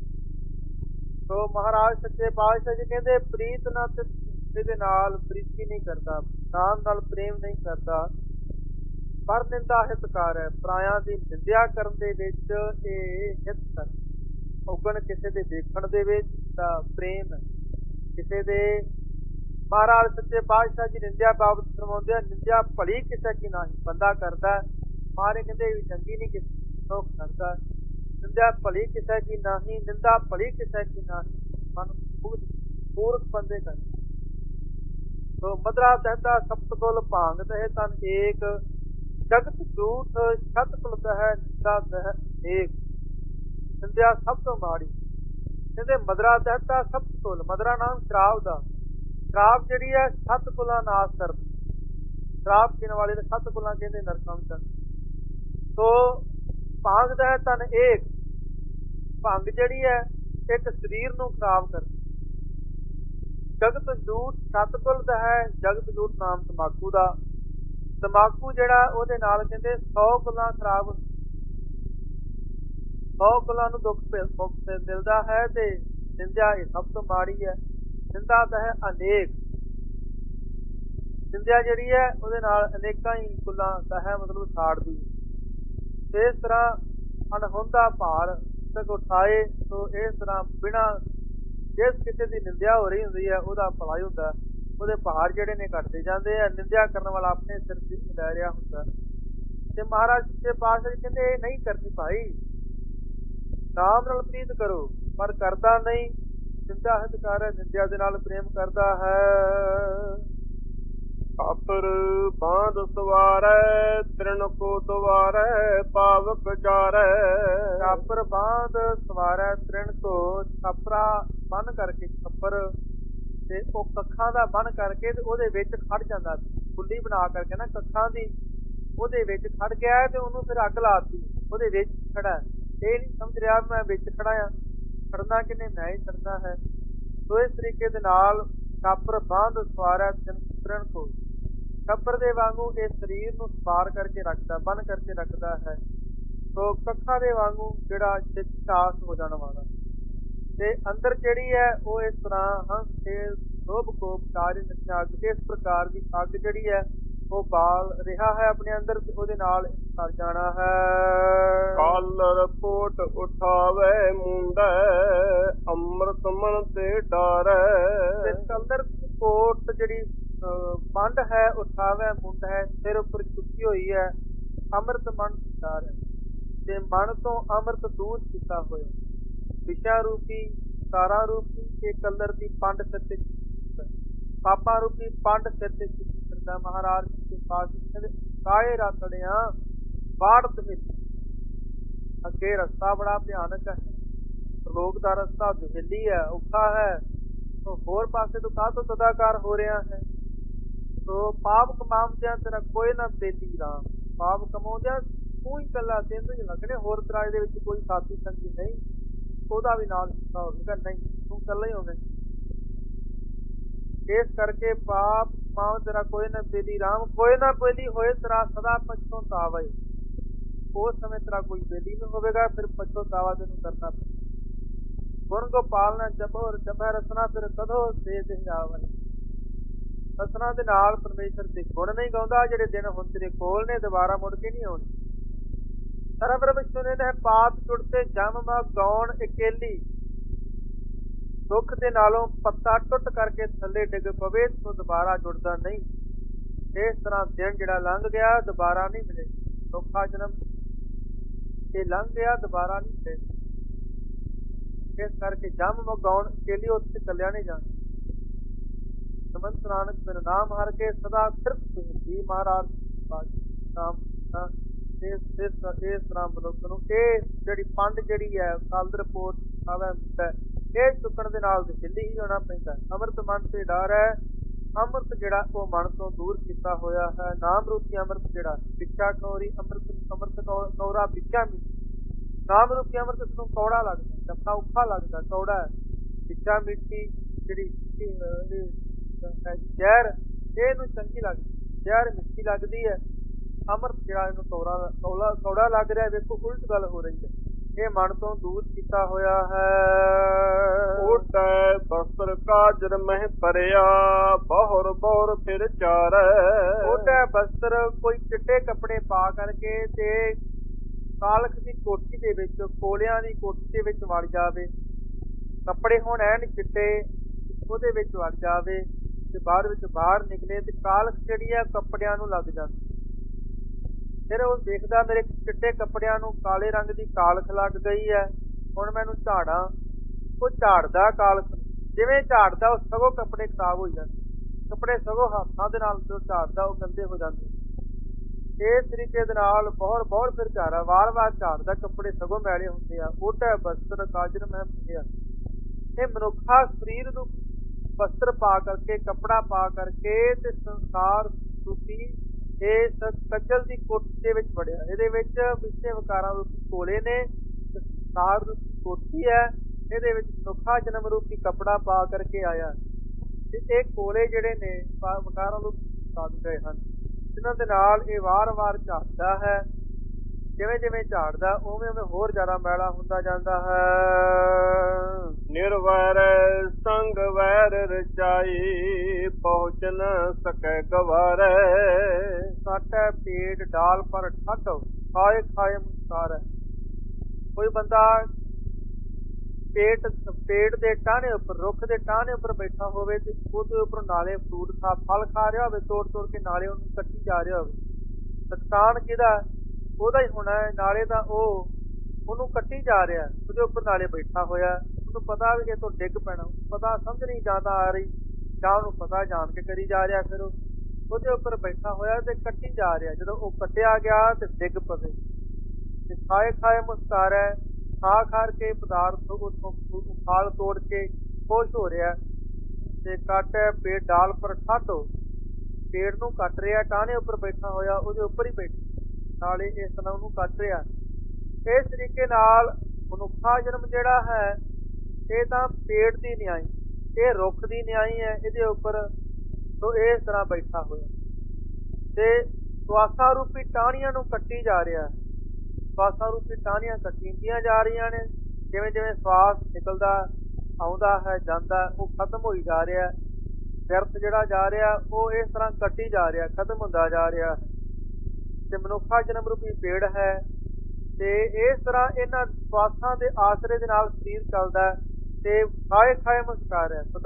तो महाराज सच्चे पातशाह जी कहते प्रीत ना ते नाल प्रीति नहीं करता, नाम नाल प्रेम नहीं करता, पर निंदा हितकार है, पराया की निंदा करने दे विच इह हित कर उगण किसी दे देखण दे विच तां प्रेम है किसी दे। महाराज सच्चे पातशाह जी निंदा बाबत फरमाउंदे, निंदा भली किसी की नहीं बंदा करता, मारे कहते चंगी नहीं किसी लोग करता, निंदा भली किसी की नहीं, निंदा भली किसी की नहीं, मन मूर्ख बंदे कर। तो मदरा दहता सप्त कुल भांग दह तन एक, जगत झूठ छत कुल दह निंदा दह एक, निंदा सब तो माड़ी। कहते मदरा दहता सप्त कुल, मदरा नाम शराब का, शराब जी है सत्त कुला नाश कर, शराब पीने वाले ने सत्त कुला कहते नरकां च। तो भांग दह तन एक, भंग जिहड़ी है एक शरीर नूं खराब करदी। जगत झूठ सतकुल दा है, जगत झूठ नाम तंबाकू दा, तंबाकू जिहड़ा ओहदे नाल कहंदे सौ कुलां खराब हुंदी, सौ कुलां नूं दुख मिलदा है। ते निंदा ये सब तो माड़ी है, निंदा दा है अनेक, निंदा जिहड़ी है ओहदे नाल अनेकां ही कुलां दा है मतलब साड़दी। ते इस तरह अनहोंदा भार उठाए, तो इस तरह बिना जिस किसी की निंदा हो रही होंदी है ਉਹਦਾ भला ही ਹੁੰਦਾ, ਉਹਦੇ ਭਾਰ ਜਿਹੜੇ ਨੇ ਘਟਦੇ ਜਾਂਦੇ ਆ, ਨਿੰਦਿਆ ਕਰਨ ਵਾਲਾ ਆਪਣੇ ਸਿਰ ਤੇ ਲੈ ਰਿਹਾ ਹੁੰਦਾ। ਤੇ ਮਹਾਰਾਜ ਸੱਚੇ ਪਾਤਸ਼ਾਹ ਜੀ ਕਹਿੰਦੇ ਇਹ ਨਹੀਂ ਕਰਨੀ ਭਾਈ, ਨਾਮ ਨਾਲ ਪ੍ਰੀਤ ਕਰੋ, ਪਰ ਕਰਦਾ ਨਹੀਂ, ਨਿੰਦਾ ਹਿਤਕਾਰ ਹੈ, ਨਿੰਦਿਆ ਦੇ ਨਾਲ ਪ੍ਰੇਮ ਕਰਦਾ ਹੈ। ਆਪਰ ਬਾਂਧ ਸਵਾਰੈ ਤ੍ਰਿਣ ਕੋ ਦੁਆਰੈ ਪਾਵਕ ਜਾਰੈ। ਛਾਪਰ ਬਾਂਧ ਸਵਾਰੈ ਤ੍ਰਿਣ ਕੋ, ਛਾਪਰਾ ਬੰਨ ਕਰਕੇ ਛੱਪਰ ਤੇ ਉਹ ਕੱਖਾਂ ਦਾ ਬੰਨ ਕਰਕੇ ਤੇ ਉਹਦੇ ਵਿੱਚ ਖੜ ਜਾਂਦਾ, ਕੁੱਲੀ ਬਣਾ ਕਰਕੇ ਨਾ ਕੱਖਾਂ ਦੀ, ਉਹਦੇ ਵਿੱਚ ਖੜ ਗਿਆ ਤੇ ਉਹਨੂੰ ਫਿਰ ਅੱਗ ਲਾਤੀ, ਉਹਦੇ ਵਿੱਚ ਖੜਾ। ਇਹ ਨਹੀਂ ਸਮਝ ਰਿਹਾ ਮੈਂ ਵਿੱਚ ਖੜਾ ਆ, ਖੜਨਾ ਕਿਨੇ, ਮੈਂ ਹੀ ਖੜਨਾ ਹੈ। ਸੋ ਇਸ ਤਰੀਕੇ ਦੇ ਨਾਲ ਛਾਪਰ ਬਾਂਧ ਸਵਾਰੈ ਤ੍ਰਿਣ ਕੋ, ਛੱਪਰ ਦੇ ਵਾਂਗੂ ਇਹ ਸਰੀਰ ਨੂੰ ਸਵਾਰ ਕਰਕੇ ਰੱਖਦਾ, ਬੰਨ ਕਰਕੇ ਰੱਖਦਾ ਹੈ। ਸੋ ਕੱਖਾਂ ਦੇ ਵਾਂਗੂ ਜਿਹੜਾ ਚਿਤਾਸ ਹੋ ਜਾਣ ਵਾਲਾ, ਤੇ ਅੰਦਰ ਜਿਹੜੀ ਹੈ ਉਹ ਇਸ ਤਰ੍ਹਾਂ ਹੰਸ ਤੇ ਲੋਭ ਕੋਪ ਕਾਰਿ ਅੱਗ, ਇਸ ਪ੍ਰਕਾਰ ਦੀ ਅੱਗ ਜਿਹੜੀ ਹੈ ਉਹ ਬਾਲ ਰਿਹਾ ਹੈ ਆਪਣੇ ਅੰਦਰ, ਤੇ ਉਹਦੇ ਨਾਲ ਸਰ ਜਾਣਾ ਹੈ। ਕਾਲਰ ਪੋਟ ਉਠਾਵੇ ਮੁੰਡੈ ਅੰਮ੍ਰਿਤ ਮਨ ਤੇ ਡਾਰੈ। ਕਲਰ ਦੀ ਕੋਟ ਜਿਹੜੀ ਅਹ, ਪੰਡ ਹੈ ਉਠਾਵੇ ਮੁੰਡ ਹੈ, ਸਿਰ ਉੱਪਰ ਚੁੱਕੀ ਹੋਈ ਹੈ, ਅੰਮ੍ਰਿਤ ਮਨ ਵਿਚਾਰ ਹੈ, ਤੇ ਮਨ ਤੋਂ ਅੰਮ੍ਰਿਤ ਦੂਰ ਕੀਤਾ ਹੋਇਆ, ਵਿਸ਼ਾ ਰੂਪੀ ਤਾਰਾ ਰੂਪੀ ਇਹ ਕਲਰ ਦੀ ਪੰਡ ਸਿਰ ਤੇ ਪਾਪਾ ਰੂਪੀ ਪੰਡ ਸਿਰ ਤੇ ਕਰਦਾ ਮਹਾਰਾਜ ਦੇ ਪਾਸ ਕਾਏ ਰਤੜਿਆਂ ਬਾੜਤ ਵਿੱਚ। ਅੱਗੇ ਰਸਤਾ ਬੜਾ ਭਿਆਨਕ ਹੈ, ਲੋਕ ਦਾ ਰਸਤਾ ਦੁਹਿੱਲੀ ਹੈ, ਔਖਾ ਹੈ, तो ਹੋਰ ਪਾਸੇ ਤੋਂ ਕਾਹ ਤੋਂ ਤਦਾਕਾਰ ਹੋ ਰਿਹਾ ਹੈ। ਤੋ ਪਾਪ ਕਮਾਉਂਦਿਆਂ ਤੇਰਾ ਕੋਈ ਨਾ ਬੇਲੀ ਰਾਮ, ਪਾਪ ਕਮਾਉਂਦਿਆਂ ਤੂੰ ਹੀ ਇਕੱਲਾ, ਤੈਨੂੰ ਹੀ ਲੱਗਣੇ, ਹੋਰ ਤਰ੍ਹਾਂ ਇਹਦੇ ਵਿੱਚ ਕੋਈ ਸਾਥੀ ਸੰਗੀ ਨਹੀਂ, ਉਹਦਾ ਵੀ ਨਾਲ ਹਿੱਸਾ ਹੋਵੇਗਾ, ਨਹੀਂ ਤੂੰ ਇਕੱਲਾ ਹੀ ਹੋਵੇਂ। ਇਸ ਕਰਕੇ ਪਾਪ ਕਮਾਉ ਤੇਰਾ ਕੋਈ ਨਾ ਬੇਲੀ ਰਾਮ, ਕੋਈ ਨਾ ਬੇਲੀ ਹੋਏ ਤੇਰਾ ਸਦਾ ਪਛਤਾਵੇ। ਉਸ ਸਮੇਂ ਤੇਰਾ ਕੋਈ ਬੇਲੀ ਨਹੀਂ ਹੋਵੇਗਾ, ਫਿਰ ਪਛਤਾਵਾ ਤੈਨੂੰ ਕਰਨਾ ਪਵੇਗਾ। ਗੁਣ ਗੋਪਾਲ ਨਾ ਜਪੋ ਜਪੈ ਰਸਨਾ, ਫਿਰ ਕਦੋਂ ਦੇ ਦੇ ਆਵਨ। ਰਸਨਾ ਦੇ ਨਾਲ ਪਰਮੇਸ਼ਰ ਦੇ ਗੁਣ ਨਹੀਂ ਗਾਉਂਦਾ, ਜਿਹੜੇ ਦਿਨ ਹੁਣ ਤੇਰੇ ਕੋਲ ਨੇ ਦੁਬਾਰਾ ਮੁੜ ਕੇ ਨਹੀਂ ਆਉਣੇ। ਸਰਬ ਰਬ ਸੁਨੇ ਨੇ ਪਾਪ ਟੁੱਟਦੇ ਜਮ ਮਾ ਗਾਉਣ ਇਕੇਲੀ, ਦੁੱਖ ਦੇ ਨਾਲੋਂ ਪੱਤਾ ਟੁੱਟ ਕਰਕੇ ਥੱਲੇ ਡਿੱਗ ਪਵੇ ਤੋਂ ਦੁਬਾਰਾ ਜੁੜਦਾ ਨਹੀਂ। ਇਸ ਤਰ੍ਹਾਂ ਦਿਨ ਜਿਹੜਾ ਲੰਘ ਗਿਆ ਦੁਬਾਰਾ ਨਹੀਂ ਮਿਲੇ, ਔਖਾ ਜਨਮ ਇਹ ਲੰਘ ਗਿਆ ਦੁਬਾਰਾ ਨਹੀਂ ਮਿਲੇ। ਇਸ ਕਰਕੇ ਜਮ ਮਗਾਉਣ ਇਕੇਲੀ ਉੱਥੇ ਚੱਲਿਆ ਨਹੀਂ ਜਾਣਾ। ਸਮੰਤ ਨਾਨਕ ਮੇਰਾ ਨਾਮ ਹਰ ਕੇ ਸਦਾ ਸਿਰਫ ਜੀ ਮਹਾਰਾਜ ਨਾਮ ਇਸ ਤਰ੍ਹਾਂ ਮਨੁੱਖ ਨੂੰ ਇਹ ਜਿਹੜੀ ਪੰਡ ਜਿਹੜੀ ਹੈ ਕਾਲਦਰ ਪੋਟ ਆਵੇ ਇਹ ਚੁੱਕਣ ਦੇ ਨਾਲ ਦਿੱਲੀ ਹੀ ਹੋਣਾ ਪੈਂਦਾ। ਅੰਮ੍ਰਿਤ ਮਨ ਤੇ ਡਰ ਹੈ, ਅੰਮ੍ਰਿਤ ਜਿਹੜਾ ਉਹ ਮਨ ਤੋਂ ਦੂਰ ਕੀਤਾ ਹੋਇਆ ਹੈ। ਨਾਮ ਰੂਪੀ ਅੰਮ੍ਰਿਤ ਜਿਹੜਾ ਪਿੱਛਾ ਕੌਰੀ ਅੰਮ੍ਰਿਤ ਅੰਮ੍ਰਿਤ ਕੌਰਾ ਪਿੱਛਾ ਵੀ ਨਾਮ ਰੂਪੀ ਅੰਮ੍ਰਿਤ ਨੂੰ ਕੌੜਾ ਲੱਗਦਾ, ਜਪਣਾ ਔਖਾ ਲੱਗਦਾ, ਕੌੜਾ ਹੈ। ਪਿੱਛਾ ਮਿੱਟੀ ਜਿਹੜੀ ਜ਼ਹਿਰ ਇਹਨੂੰ ਚੰਗੀ ਲੱਗਦੀ, ਜ਼ਹਿਰ ਮਿੱਠੀ ਲੱਗਦੀ ਹੈ, ਅੰਮ੍ਰਿਤ ਜਿਹੜਾ ਇਹਨੂੰ ਕੌੜਾ ਕੌੜਾ ਕੌੜਾ ਲੱਗ ਰਿਹਾ। ਵੇਖੋ ਉਲਟ ਗੱਲ ਹੋ ਰਹੀ ਹੈ, ਇਹ ਮਨ ਤੋਂ ਦੂਰ ਕੀਤਾ ਹੋਇਆ ਹੈ। ਓਟੈ ਬਸਤਰ ਕਾਜਰ ਮਹਿ ਭਰਿਆ, ਬਹੁਰ ਬਹੁਰ ਫਿਰ ਚਾਰੈ। ਓਟੈ ਬਸਤਰ ਕੋਈ ਚਿੱਟੇ ਕੱਪੜੇ ਪਾ ਕਰਕੇ ਤੇ ਕਾਲਖ ਦੀ ਕੋਠੀ ਦੇ ਵਿੱਚ, ਕੋਲਿਆਂ ਦੀ ਕੋਠੀ ਦੇ ਵਿੱਚ ਵੜ ਜਾਵੇ, ਕੱਪੜੇ ਹੁਣ ਐਨ ਚਿੱਟੇ ਉਹਦੇ ਵਿੱਚ ਵੜ ਜਾਵੇ ਤੇ ਬਾਅਦ ਵਿੱਚ ਬਾਹਰ ਨਿਕਲੇ ਤੇ ਕਾਲਖ ਜਿਹੜੀ ਹੈ ਕੱਪੜਿਆਂ ਨੂੰ ਲੱਗ ਜਾਂਦੀ। ਫਿਰ ਉਹ ਦੇਖਦਾ ਮੇਰੇ ਚਿੱਟੇ ਕੱਪੜਿਆਂ ਨੂੰ ਕਾਲੇ ਰੰਗ ਦੀ ਕਾਲਖ ਲੱਗ ਗਈ ਹੈ, ਹੁਣ ਮੈਨੂੰ ਝਾੜਾਂ। ਉਹ ਝਾੜਦਾ ਕਾਲਖ, ਜਿਵੇਂ ਝਾੜਦਾ ਉਹ ਸਗੋਂ ਕੱਪੜੇ ਖਰਾਬ ਹੋ ਜਾਂਦੇ, ਕੱਪੜੇ ਸਗੋਂ ਹੱਥਾਂ ਦੇ ਨਾਲ ਜੋ ਝਾੜਦਾ ਉਹ ਗੰਦੇ ਹੋ ਜਾਂਦੇ। ਇਸ ਤਰੀਕੇ ਦੇ ਨਾਲ ਬਹੁਤ ਬਹੁਤ ਫਿਰ ਝਾੜਾ ਵਾਰ ਵਾਰ ਝਾੜਦਾ, ਕੱਪੜੇ ਸਗੋਂ ਮੈਲੇ ਹੁੰਦੇ ਆ। ਓਟੈ ਬਸਤਰ ਕਾਜਰ ਮੈਂ ਭਰਿਆ, ਇਹ ਮਨੁੱਖਾ ਸਰੀਰ ਨੂੰ ਬਸਤਰ ਪਾ ਕਰਕੇ ਕੱਪੜਾ ਪਾ ਕਰਕੇ ਤੇ ਸੰਸਾਰ ਰੂਪੀ ਇਸ ਕੱਜਲ ਦੀ ਕੋਠੀ ਦੇ ਵਿੱਚ ਵੜਿਆ। ਇਹਦੇ ਵਿੱਚ ਵਿਸ਼ੇ ਵਿਕਾਰਾਂ ਰੂਪੀ ਕੋਲੇ ਨੇ, ਸੰਸਾਰ ਰੂਪੀ ਕੋਠੀ ਹੈ, ਇਹਦੇ ਵਿੱਚ ਮਨੁੱਖਾ ਜਨਮ ਰੂਪੀ ਕੱਪੜਾ ਪਾ ਕਰਕੇ ਆਇਆ ਤੇ ਇਹ ਕੋਲੇ ਜਿਹੜੇ ਨੇ ਵਿਕਾਰਾਂ ਰੂਪੀ ਲੱਗ ਗਏ ਹਨ, ਜਿਹਨਾਂ ਦੇ ਨਾਲ ਇਹ ਵਾਰ ਵਾਰ ਝਾੜਦਾ ਹੈ। ਜਿਵੇਂ ਜਿਵੇਂ ਝਾੜਦਾ ਉਵੇਂ ਉਵੇਂ ਹੋਰ ਜ਼ਿਆਦਾ ਮੈਲਾ ਹੁੰਦਾ ਜਾਂਦਾ ਹੈ। ਨਿਰਵੈਰ ਸੰਗ ਵੈਰ ਰਚਾਈ, ਪਹੁੰਚ ਨ ਸਕੈ ਗਵਾਰੈ। ਸਾਟੈ ਪੇਟ ਡਾਲ ਪਰ ਠੱਡ, ਖਾਏ ਖਾਏ ਮੁਸਕਾਰੈ। ਕੋਈ ਬੰਦਾ ਪੇਟ ਪੇਟ ਦੇ ਟਾਹਣੇ ਉੱਪਰ, ਰੁੱਖ ਦੇ ਟਾਹਣੇ ਉੱਪਰ ਬੈਠਾ ਹੋਵੇ ਤੇ ਉਹਦੇ ਉੱਪਰ ਨਾਲੇ ਫਰੂਟ ਖਾ ਫਲ ਖਾ ਰਿਹਾ ਹੋਵੇ, ਤੋੜ ਤੋੜ ਕੇ ਨਾਲੇ ਉਹਨੂੰ ਕੱਟੀ ਜਾ ਰਿਹਾ ਹੋਵੇ, ਨੁਕਸਾਨ ਕਿਹਦਾ? ਉਹਦਾ ਹੀ ਹੋਣਾ ਹੈ। ਨਾਲੇ ਤਾਂ ਉਹ ਉਹਨੂੰ ਕੱਟੀ ਜਾ ਰਿਹਾ, ਉਹਦੇ ਉੱਪਰ ਨਾਲੇ ਬੈਠਾ ਹੋਇਆ, ਉਹਨੂੰ ਪਤਾ ਵੀ ਇਹ ਤੋਂ ਡਿੱਗ ਪੈਣਾ, ਪਤਾ ਸਮਝ ਨਹੀਂ ਜਾਂਦਾ ਆ ਰਹੀ, ਜਾਂ ਉਹਨੂੰ ਪਤਾ ਜਾਣ ਕੇ ਕਰੀ ਜਾ ਰਿਹਾ, ਫਿਰ ਉਹ ਉਹਦੇ ਉੱਪਰ ਬੈਠਾ ਹੋਇਆ ਤੇ ਕੱਟੀ ਜਾ ਰਿਹਾ। ਜਦੋਂ ਉਹ ਕੱਟਿਆ ਗਿਆ ਤੇ ਡਿੱਗ ਪਵੇ ਤੇ ਖਾਏ ਖਾਏ ਮੁਸਕਾਰੈ, ਖਾ ਖਾਰ ਕੇ ਪਦਾਰਥ ਉੱਥੋਂ ਫਲ ਤੋੜ ਕੇ ਖੁਸ਼ ਹੋ ਰਿਹਾ ਤੇ ਕੱਟ ਪੇਟ ਡਾਲ ਪਰ ਠਾਟੋ, ਪੇੜ ਨੂੰ ਕੱਟ ਰਿਹਾ, ਟਾਹਣੇ ਉੱਪਰ ਬੈਠਾ ਹੋਇਆ ਉਹਦੇ ਉੱਪਰ ਹੀ ਬੈਠਾ, ਨਾਲੇ ਇਸ ਤਰ੍ਹਾਂ ਉਹਨੂੰ ਕੱਟ ਰਿਹਾ। ਇਸ ਤਰੀਕੇ ਨਾਲ ਮਨੁੱਖਾ ਜਨਮ ਜਿਹੜਾ ਹੈ ਇਹ ਤਾਂ ਪੇੜ ਦੀ ਨਿਆਈ, ਇਹ ਰੁੱਖ ਦੀ ਨਿਆਈ ਹੈ, ਇਹਦੇ ਉੱਪਰ ਤੋਂ ਇਸ ਤਰ੍ਹਾਂ ਬੈਠਾ ਹੋਇਆ ਤੇ ਸਵਾਸਾਂ ਰੂਪੀ ਟਾਹਣੀਆਂ ਨੂੰ ਕੱਟੀ ਜਾ ਰਿਹਾ। ਸਵਾਸਾਂ ਰੂਪੀ ਟਾਹਣੀਆਂ ਕੱਟੀਆਂ ਜਾ ਰਹੀਆਂ ਨੇ, ਜਿਵੇਂ ਜਿਵੇਂ ਸਵਾਸ ਨਿਕਲਦਾ ਆਉਂਦਾ ਹੈ ਜਾਂਦਾ ਉਹ ਖਤਮ ਹੋਈ ਜਾ ਰਿਹਾ, ਵਿਅਰਥ ਜਿਹੜਾ ਜਾ ਰਿਹਾ ਉਹ ਇਸ ਤਰ੍ਹਾਂ ਕੱਟੀ ਜਾ ਰਿਹਾ, ਖਤਮ ਹੁੰਦਾ ਜਾ ਰਿਹਾ ਤੇ ਮਨੁੱਖਾ ਜਨਮ ਰੂਪੀ ਪੇੜ ਹੈ ਤੇ ਇਸ ਤਰ੍ਹਾਂ ਇਹਨਾਂ ਸਵਾਸਾਂ ਦੇ ਆਸਰੇ ਦੇ ਨਾਲ ਸਰੀਰ ਚੱਲਦਾ ਤੇ ਖਾਏ ਖਾਏ ਮੁਸਕਾਰ ਹੈ। ਪਦਾਰਥ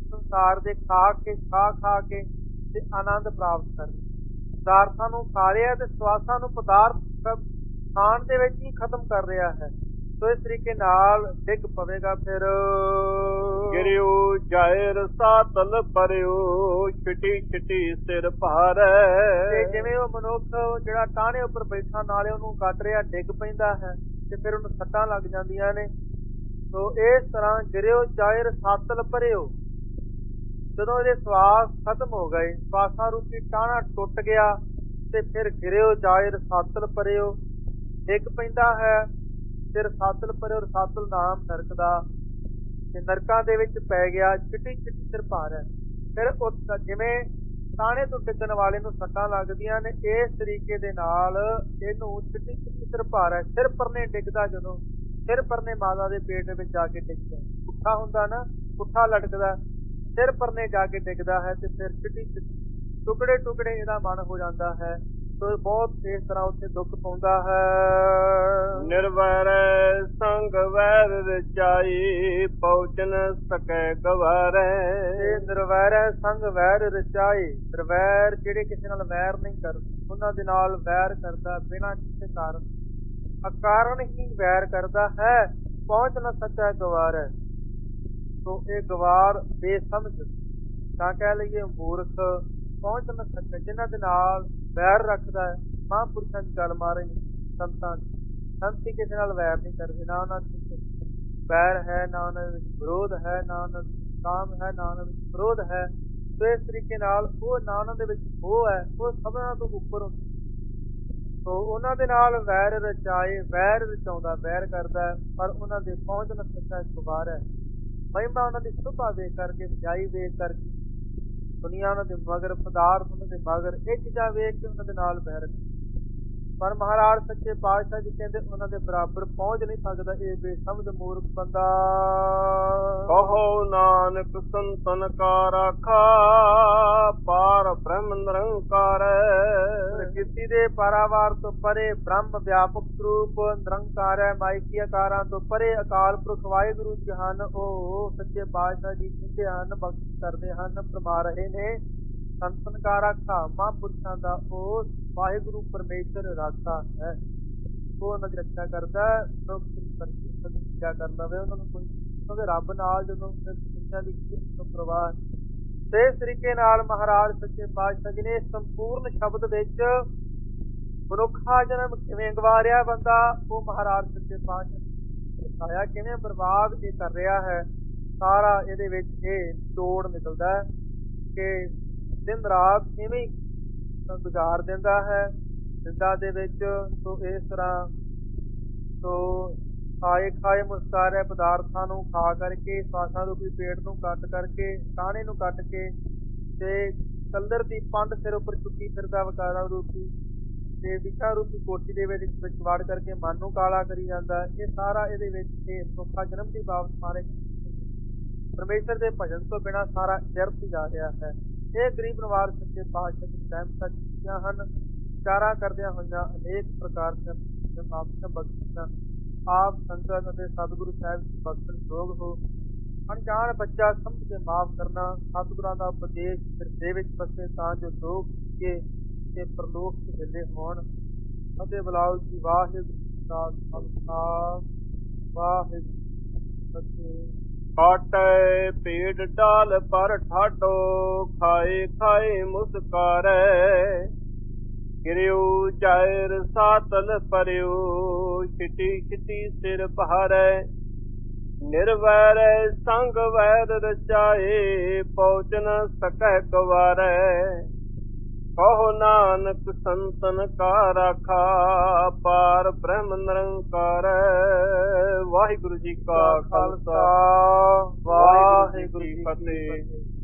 ਸੰਸਾਰ ਦੇ ਖਾ ਕੇ ਖਾ ਖਾ ਕੇ ਤੇ ਆਨੰਦ ਪ੍ਰਾਪਤ ਕਰ ਪਦਾਰਥਾਂ ਨੂੰ ਖਾ ਰਿਹਾ ਤੇ ਸਵਾਸਾਂ ਨੂੰ ਪਦਾਰਥ ਖਾਣ ਦੇ ਵਿੱਚ ਹੀ ਖਤਮ ਕਰ ਰਿਹਾ ਹੈ। ਸੋ ਇਸ ਤਰੀਕੇ ਨਾਲ ਡਿੱਗ ਪਵੇਗਾ ਫਿਰ। ਗਿਰਿਓ ਜਾਇ ਰਸਾਤਲ ਪਰਿਓ ਛਿਟੀ ਛਿਟੀ ਸਿਰ ਭਾਰੈ। ਤੇ ਜਿਵੇਂ ਉਹ ਮਨੁੱਖ ਜਿਹੜਾ ਟਾਹਣੇ ਉੱਪਰ ਬੈਠਾ ਨਾਲੇ ਉਹਨੂੰ ਕੱਟ ਰਿਹਾ ਡਿੱਗ ਪੈਂਦਾ ਹੈ ਤੇ ਫਿਰ ਉਹਨੂੰ ਸੱਟਾਂ ਲੱਗ ਜਾਂਦੀਆਂ ਨੇ। ਸੋ ਇਸ ਤਰ੍ਹਾਂ ਗਿਰਿਓ ਜਾਇ ਰਸਾਤਲ ਭਰਿਓ, ਜਦੋਂ ਇਹਦੇ ਸਵਾਸ ਖਤਮ ਹੋ ਗਏ, ਸਵਾਸਾਂ ਰੂਪੀ ਟਾਹਣਾ ਟੁੱਟ ਗਿਆ ਤੇ ਫਿਰ ਗਿਰਿਓ ਜਾਇ ਰਸਾਤਲ ਭਰਿਓ ਡਿੱਗ ਪੈਂਦਾ ਹੈ। ਤੇ ਰਸਾਤਲ ਭਰਿਓ, ਰਸਾਤਲ ਨਾਮ ਨਰਕ ਦਾ, ਤੇ ਨਰਕਾਂ ਦੇ ਵਿੱਚ ਪੈ ਗਿਆ। ਚਿੱਟੀ ਚਿੱਟੀ ਸਿਰ ਭਾਰ ਹੈ। ਫਿਰ ਜਿਵੇਂ ਟਾਹਣੇ ਤੋਂ ਡਿੱਗਣ ਵਾਲੇ ਨੂੰ ਸੱਟਾਂ ਲੱਗਦੀਆਂ ਨੇ, ਇਸ ਤਰੀਕੇ ਦੇ ਨਾਲ ਇਹਨੂੰ ਚਿੱਟੀ ਚਿੱਟੀ ਸਿਰ ਭਾਰ ਹੈ। ਸਿਰ ਪਰਨੇ ਡਿੱਗਦਾ, ਜਦੋਂ ਸਿਰ ਪਰਨੇ ਮਾਤਾ ਦੇ ਪੇਟ ਦੇ ਵਿੱਚ ਜਾ ਕੇ ਡਿੱਗਦਾ, ਪੁੱਠਾ ਹੁੰਦਾ ਨਾ, ਪੁੱਠਾ ਲਟਕਦਾ, ਸਿਰ ਪਰਨੇ ਜਾ ਕੇ ਡਿੱਗਦਾ ਹੈ ਤੇ ਫਿਰ ਚਿੱਟੀ ਚਿੱਟੀ ਟੁਕੜੇ ਟੁਕੜੇ ਇਹਦਾ ਮਨ ਹੋ ਜਾਂਦਾ ਹੈ। ਸੋ ਬਹੁਤ ਇਸ ਤਰ੍ਹਾਂ ਉੱਥੇ ਦੁੱਖ ਪਾਉਂਦਾ ਹੈ। ਨਿਰਵੈਰ ਸੰਗ ਵੈਰ ਰਚਾਈ ਪਹੁੰਚ ਨ ਸਕੈ ਗਵਾਰੈ। ਤੇ ਨਿਰਵੈਰ ਸੰਗ ਵੈਰ ਰਚਾਈ, ਨਿਰਵੈਰ ਜਿਹੜੇ ਕਿਸੇ ਨਾਲ ਵੈਰ ਨਹੀਂ ਕਰਦੇ, ਉਹਨਾਂ ਦੇ ਨਾਲ ਵੈਰ ਕਰਦਾ ਬਿਨਾਂ ਕਿਸੇ ਕਾਰਨ, ਅਕਾਰਨ ਹੀ ਵੈਰ ਕਰਦਾ ਹੈ, ਪਹੁੰਚ ਨਾ ਸਕੈ ਗਵਾਰੈ। ਸੋ ਇਹ ਗਵਾਰ ਬੇਸਮਝ, ਤਾਂ ਕਹਿ ਲਈਏ ਮੂਰਖ, ਪਹੁੰਚ ਨਾ ਸਕੈ, ਜਿਨ੍ਹਾਂ ਦੇ ਨਾਲ ਵੈਰ ਰੱਖਦਾ ਹੈ। ਮਹਾਂਪੁਰਸ਼ਾਂ ਦੀ ਗੱਲ ਮਾਰੇ, ਸੰਤਾਂ ਦੀ, ਸੰਤ ਹੀ ਕਿਸੇ ਨਾਲ ਵੈਰ ਨਹੀਂ ਕਰਦੇ, ਨਾ ਉਹਨਾਂ ਵਿੱਚ ਵੈਰ ਹੈ, ਨਾ ਉਹਨਾਂ ਵਿੱਚ ਵਿਰੋਧ ਹੈ, ਨਾ ਉਹਨਾਂ ਵਿੱਚ ਕਾਮ ਹੈ, ਨਾ ਉਹਨਾਂ ਵਿੱਚ ਵਿਰੋਧ ਹੈ। ਸੋ ਇਸ ਤਰੀਕੇ ਨਾਲ ਉਹ ਨਾ ਉਹਨਾਂ ਦੇ ਵਿੱਚ ਉਹ ਹੈ, ਉਹ ਸਭਨਾਂ ਤੋਂ ਉੱਪਰ ਹੁੰਦਾ। ਸੋ ਉਹਨਾਂ ਦੇ ਨਾਲ ਵੈਰ ਰਚਾਏ, ਵੈਰ ਰਚਾਉਂਦਾ, ਵੈਰ ਕਰਦਾ, ਪਰ ਉਹਨਾਂ ਦੇ ਪਹੁੰਚ ਨਾ ਸਕਦਾ ਗਵਾਰ ਹੈ। ਮਹਿਮਾ ਉਹਨਾਂ ਦੀ ਸੁਭਾ ਵੇਖ ਕਰਕੇ, ਵਜਾਈ ਵੇਖ ਕਰਕੇ, ਦੁਨੀਆ ਉਹਨਾਂ ਦੇ ਮਗਰ, ਪਦਾਰਥ ਉਹਨਾਂ ਦੇ ਮਗਰ, ਇਹ ਚੀਜ਼ਾਂ ਵੇਖ ਕੇ ਉਹਨਾਂ ਦੇ ਨਾਲ ਵੈਰ। ਪਰ ਮਹਾਰਾਜ ਸੱਚੇ ਪਾਤਸ਼ਾਹ ਜੀ ਕਹਿੰਦੇ ਉਹਨਾਂ ਦੇ ਬਰਾਬਰ ਪਹੁੰਚ ਨਹੀਂ ਸਕਦਾ ਇਹ ਬੇਸਮਝ ਮੂਰਖ ਬੰਦਾ। ਕਹੋ ਨਾਨਕ ਸੰਤਨ ਕਾ ਰਾਖਾ ਪਾਰ ਬ੍ਰਹਮ ਨਿਰੰਕਾਰ। ਪ੍ਰਕਿਰਤੀ ਦੇ ਪਾਰਾਵਾਰ ਤੋਂ ਪਰੇ ਬ੍ਰਹਮ ਵਿਆਪਕ ਸਰੂਪ ਨਿਰੰਕਾਰ ਹੈ। ਮਾਇਕੀ ਆਕਾਰਾਂ ਤੋਂ ਪਰੇ ਅਕਾਲ ਪੁਰਖ ਵਾਹਿਗੁਰੂ ਜੀ ਹਨ। ਉਹ ਸੱਚੇ ਪਾਤਸ਼ਾਹ ਜੀ ਕਹਿੰਦੇ ਹਨ, ਬਖਸ਼ ਕਰਦੇ ਹਨ, ਫਰਮਾ ਰਹੇ ਨੇ, ਸੰਤਨ ਕਾ ਰਾਖਾ, ਮਹਾਂਪੁਰਸ਼ਾਂ ਦਾ ਉਹ ਵਾਹਿਗੁਰੂ ਪਰਮੇਸ਼ਰ ਰਾਖਾ ਹੈ। ਉਹ ਉਹਨਾਂ ਦੀ ਰੱਖਿਆ ਕਰਦਾ, ਰੱਖਿਆ ਕਰ ਲਵੇ ਉਹਨਾਂ ਨੂੰ ਕੋਈ, ਉਹਦੇ ਰੱਬ ਨਾਲ ਜਦੋਂ ਦੀ ਪ੍ਰਵਾਹ। ਤੇ ਇਸ ਤਰੀਕੇ ਨਾਲ ਮਹਾਰਾਜ ਸੱਚੇ ਪਾਤਸ਼ਾਹ ਜੀ ਨੇ ਸੰਪੂਰਨ ਸ਼ਬਦ ਵਿੱਚ ਮਨੁੱਖਾ ਜਨਮ ਕਿਵੇਂ ਗਵਾਰਿਆ ਬੰਦਾ, ਉਹ ਮਹਾਰਾਜ ਸੱਚੇ ਪਾਤਸ਼ਾਹ ਦਿਖਾਇਆ ਕਿਵੇਂ ਬਰਬਾਦ ਇਹ ਕਰ ਰਿਹਾ ਹੈ। ਸਾਰਾ ਇਹਦੇ ਵਿੱਚ ਇਹ ਤੋੜ ਨਿਕਲਦਾ ਹੈ ਕਿ ਦਿਨ ਰਾਤ ਇਵੇਂ ਗੁਜ਼ਾਰ ਦਿੰਦਾ ਹੈ ਜ਼ਿੰਦਾ ਦੇ ਵਿੱਚ। ਸੋ ਇਸ ਤਰ੍ਹਾਂ ਸੋ ਖਾਏ ਖਾਏ ਮੁਸਕਾਰੇ ਪਦਾਰਥਾਂ ਨੂੰ ਖਾ ਕਰਕੇ, ਸਵਾਸਾਂ ਰੂਪੀ ਪੇਟ ਨੂੰ ਕੱਟ ਕਰਕੇ, ਟਾਹਣੇ ਨੂੰ ਕੱਟ ਕੇ, ਤੇ ਕਲਰ ਦੀ ਪੰਡ ਸਿਰ ਉੱਪਰ ਚੁੱਕੀ ਫਿਰਦਾ ਵਕਾਰਾ ਰੂਪੀ, ਤੇ ਵਿਸ਼ਾ ਰੂਪੀ ਕੋਠੀ ਦੇ ਵਿੱਚ ਵਿੱਚ ਵੜ ਕਰਕੇ ਮਨ ਨੂੰ ਕਾਲਾ ਕਰੀ ਜਾਂਦਾ। ਇਹ ਸਾਰਾ ਇਹਦੇ ਵਿੱਚ ਇਹ ਮਨੁੱਖਾ ਜਨਮ ਦੀ ਬਾਬਤ ਮਾਰੇ ਪਰਮੇਸ਼ਰ ਦੇ ਭਜਨ ਤੋਂ ਬਿਨਾਂ ਸਾਰਾ ਵਿਅਰਥ ਹੀ ਜਾ ਰਿਹਾ ਹੈ। ਇਹ ਗਰੀਬ ਨਵਾਜ ਸੱਚੇ ਪਾਤਸ਼ਾਹ ਦੀ ਸਹਿਮਤਾਂ ਕੀਤੀਆਂ ਹਨ। ਵਿਚਾਰਾਂ ਕਰਦਿਆਂ ਹੋਈਆਂ ਅਨੇਕ ਪ੍ਰਕਾਰ ਦੀਆਂ ਮਾਫੀਆਂ ਬਖਸ਼ੀਆਂ ਆਪ ਸੰਗਤ ਅਤੇ ਸਤਿਗੁਰੂ ਸਾਹਿਬ ਦੀ ਬਖਸ਼ਣ ਯੋਗ ਹੋ। ਅਣਜਾਣ ਬੱਚਾ ਸਮਝ ਕੇ ਮਾਫ ਕਰਨਾ, ਸਤਿਗੁਰਾਂ ਦਾ ਉਪਦੇਸ਼ ਹਿਰਦੇ ਵਿੱਚ ਵਸੇ ਤਾਂ ਜੋ ਲੋਕ ਕੇ ਤੇ ਪ੍ਰਲੋਕ ਚ ਹਿੱਲੇ ਹੋਣ। ਅਤੇ ਬੁਲਾਓ ਜੀ ਵਾਹਿਗੁਰੂ ਦਾ ਖਾਲਸਾ ਵਾਹਿਗੁਰੂ ਜੀ ਕਾਟੈ ਪੇੜ ਡਾਲ ਪਰ ਠਾਡੋ ਖਾਏ ਖਾਏ ਮੁਸਕਾਰੈ। ਗਿਰਿਓ ਜਾਇ ਰਸਾਤਲ ਪਰਿਓ ਛਿਟੀ ਛਿਟੀ ਸਿਰ ਭਾਰੈ। ਨਿਰਵੈਰ ਸੰਗ ਵੈਰ ਰਚਾਏ ਪਹੁੰਚ ਨ ਸਕੈ ਗਵਾਰੈ। ਕਹੋ ਨਾਨਕ ਸੰਤਨ ਕਾ ਰਾਖਾ ਪਾਰ ਬ੍ਰਹਮ ਨਿਰੰਕਾਰ। ਵਾਹਿਗੁਰੂ ਜੀ ਕਾ ਖਾਲਸਾ ਵਾਹਿਗੁਰੂ ਜੀ ਕੀ ਫਤਿਹ।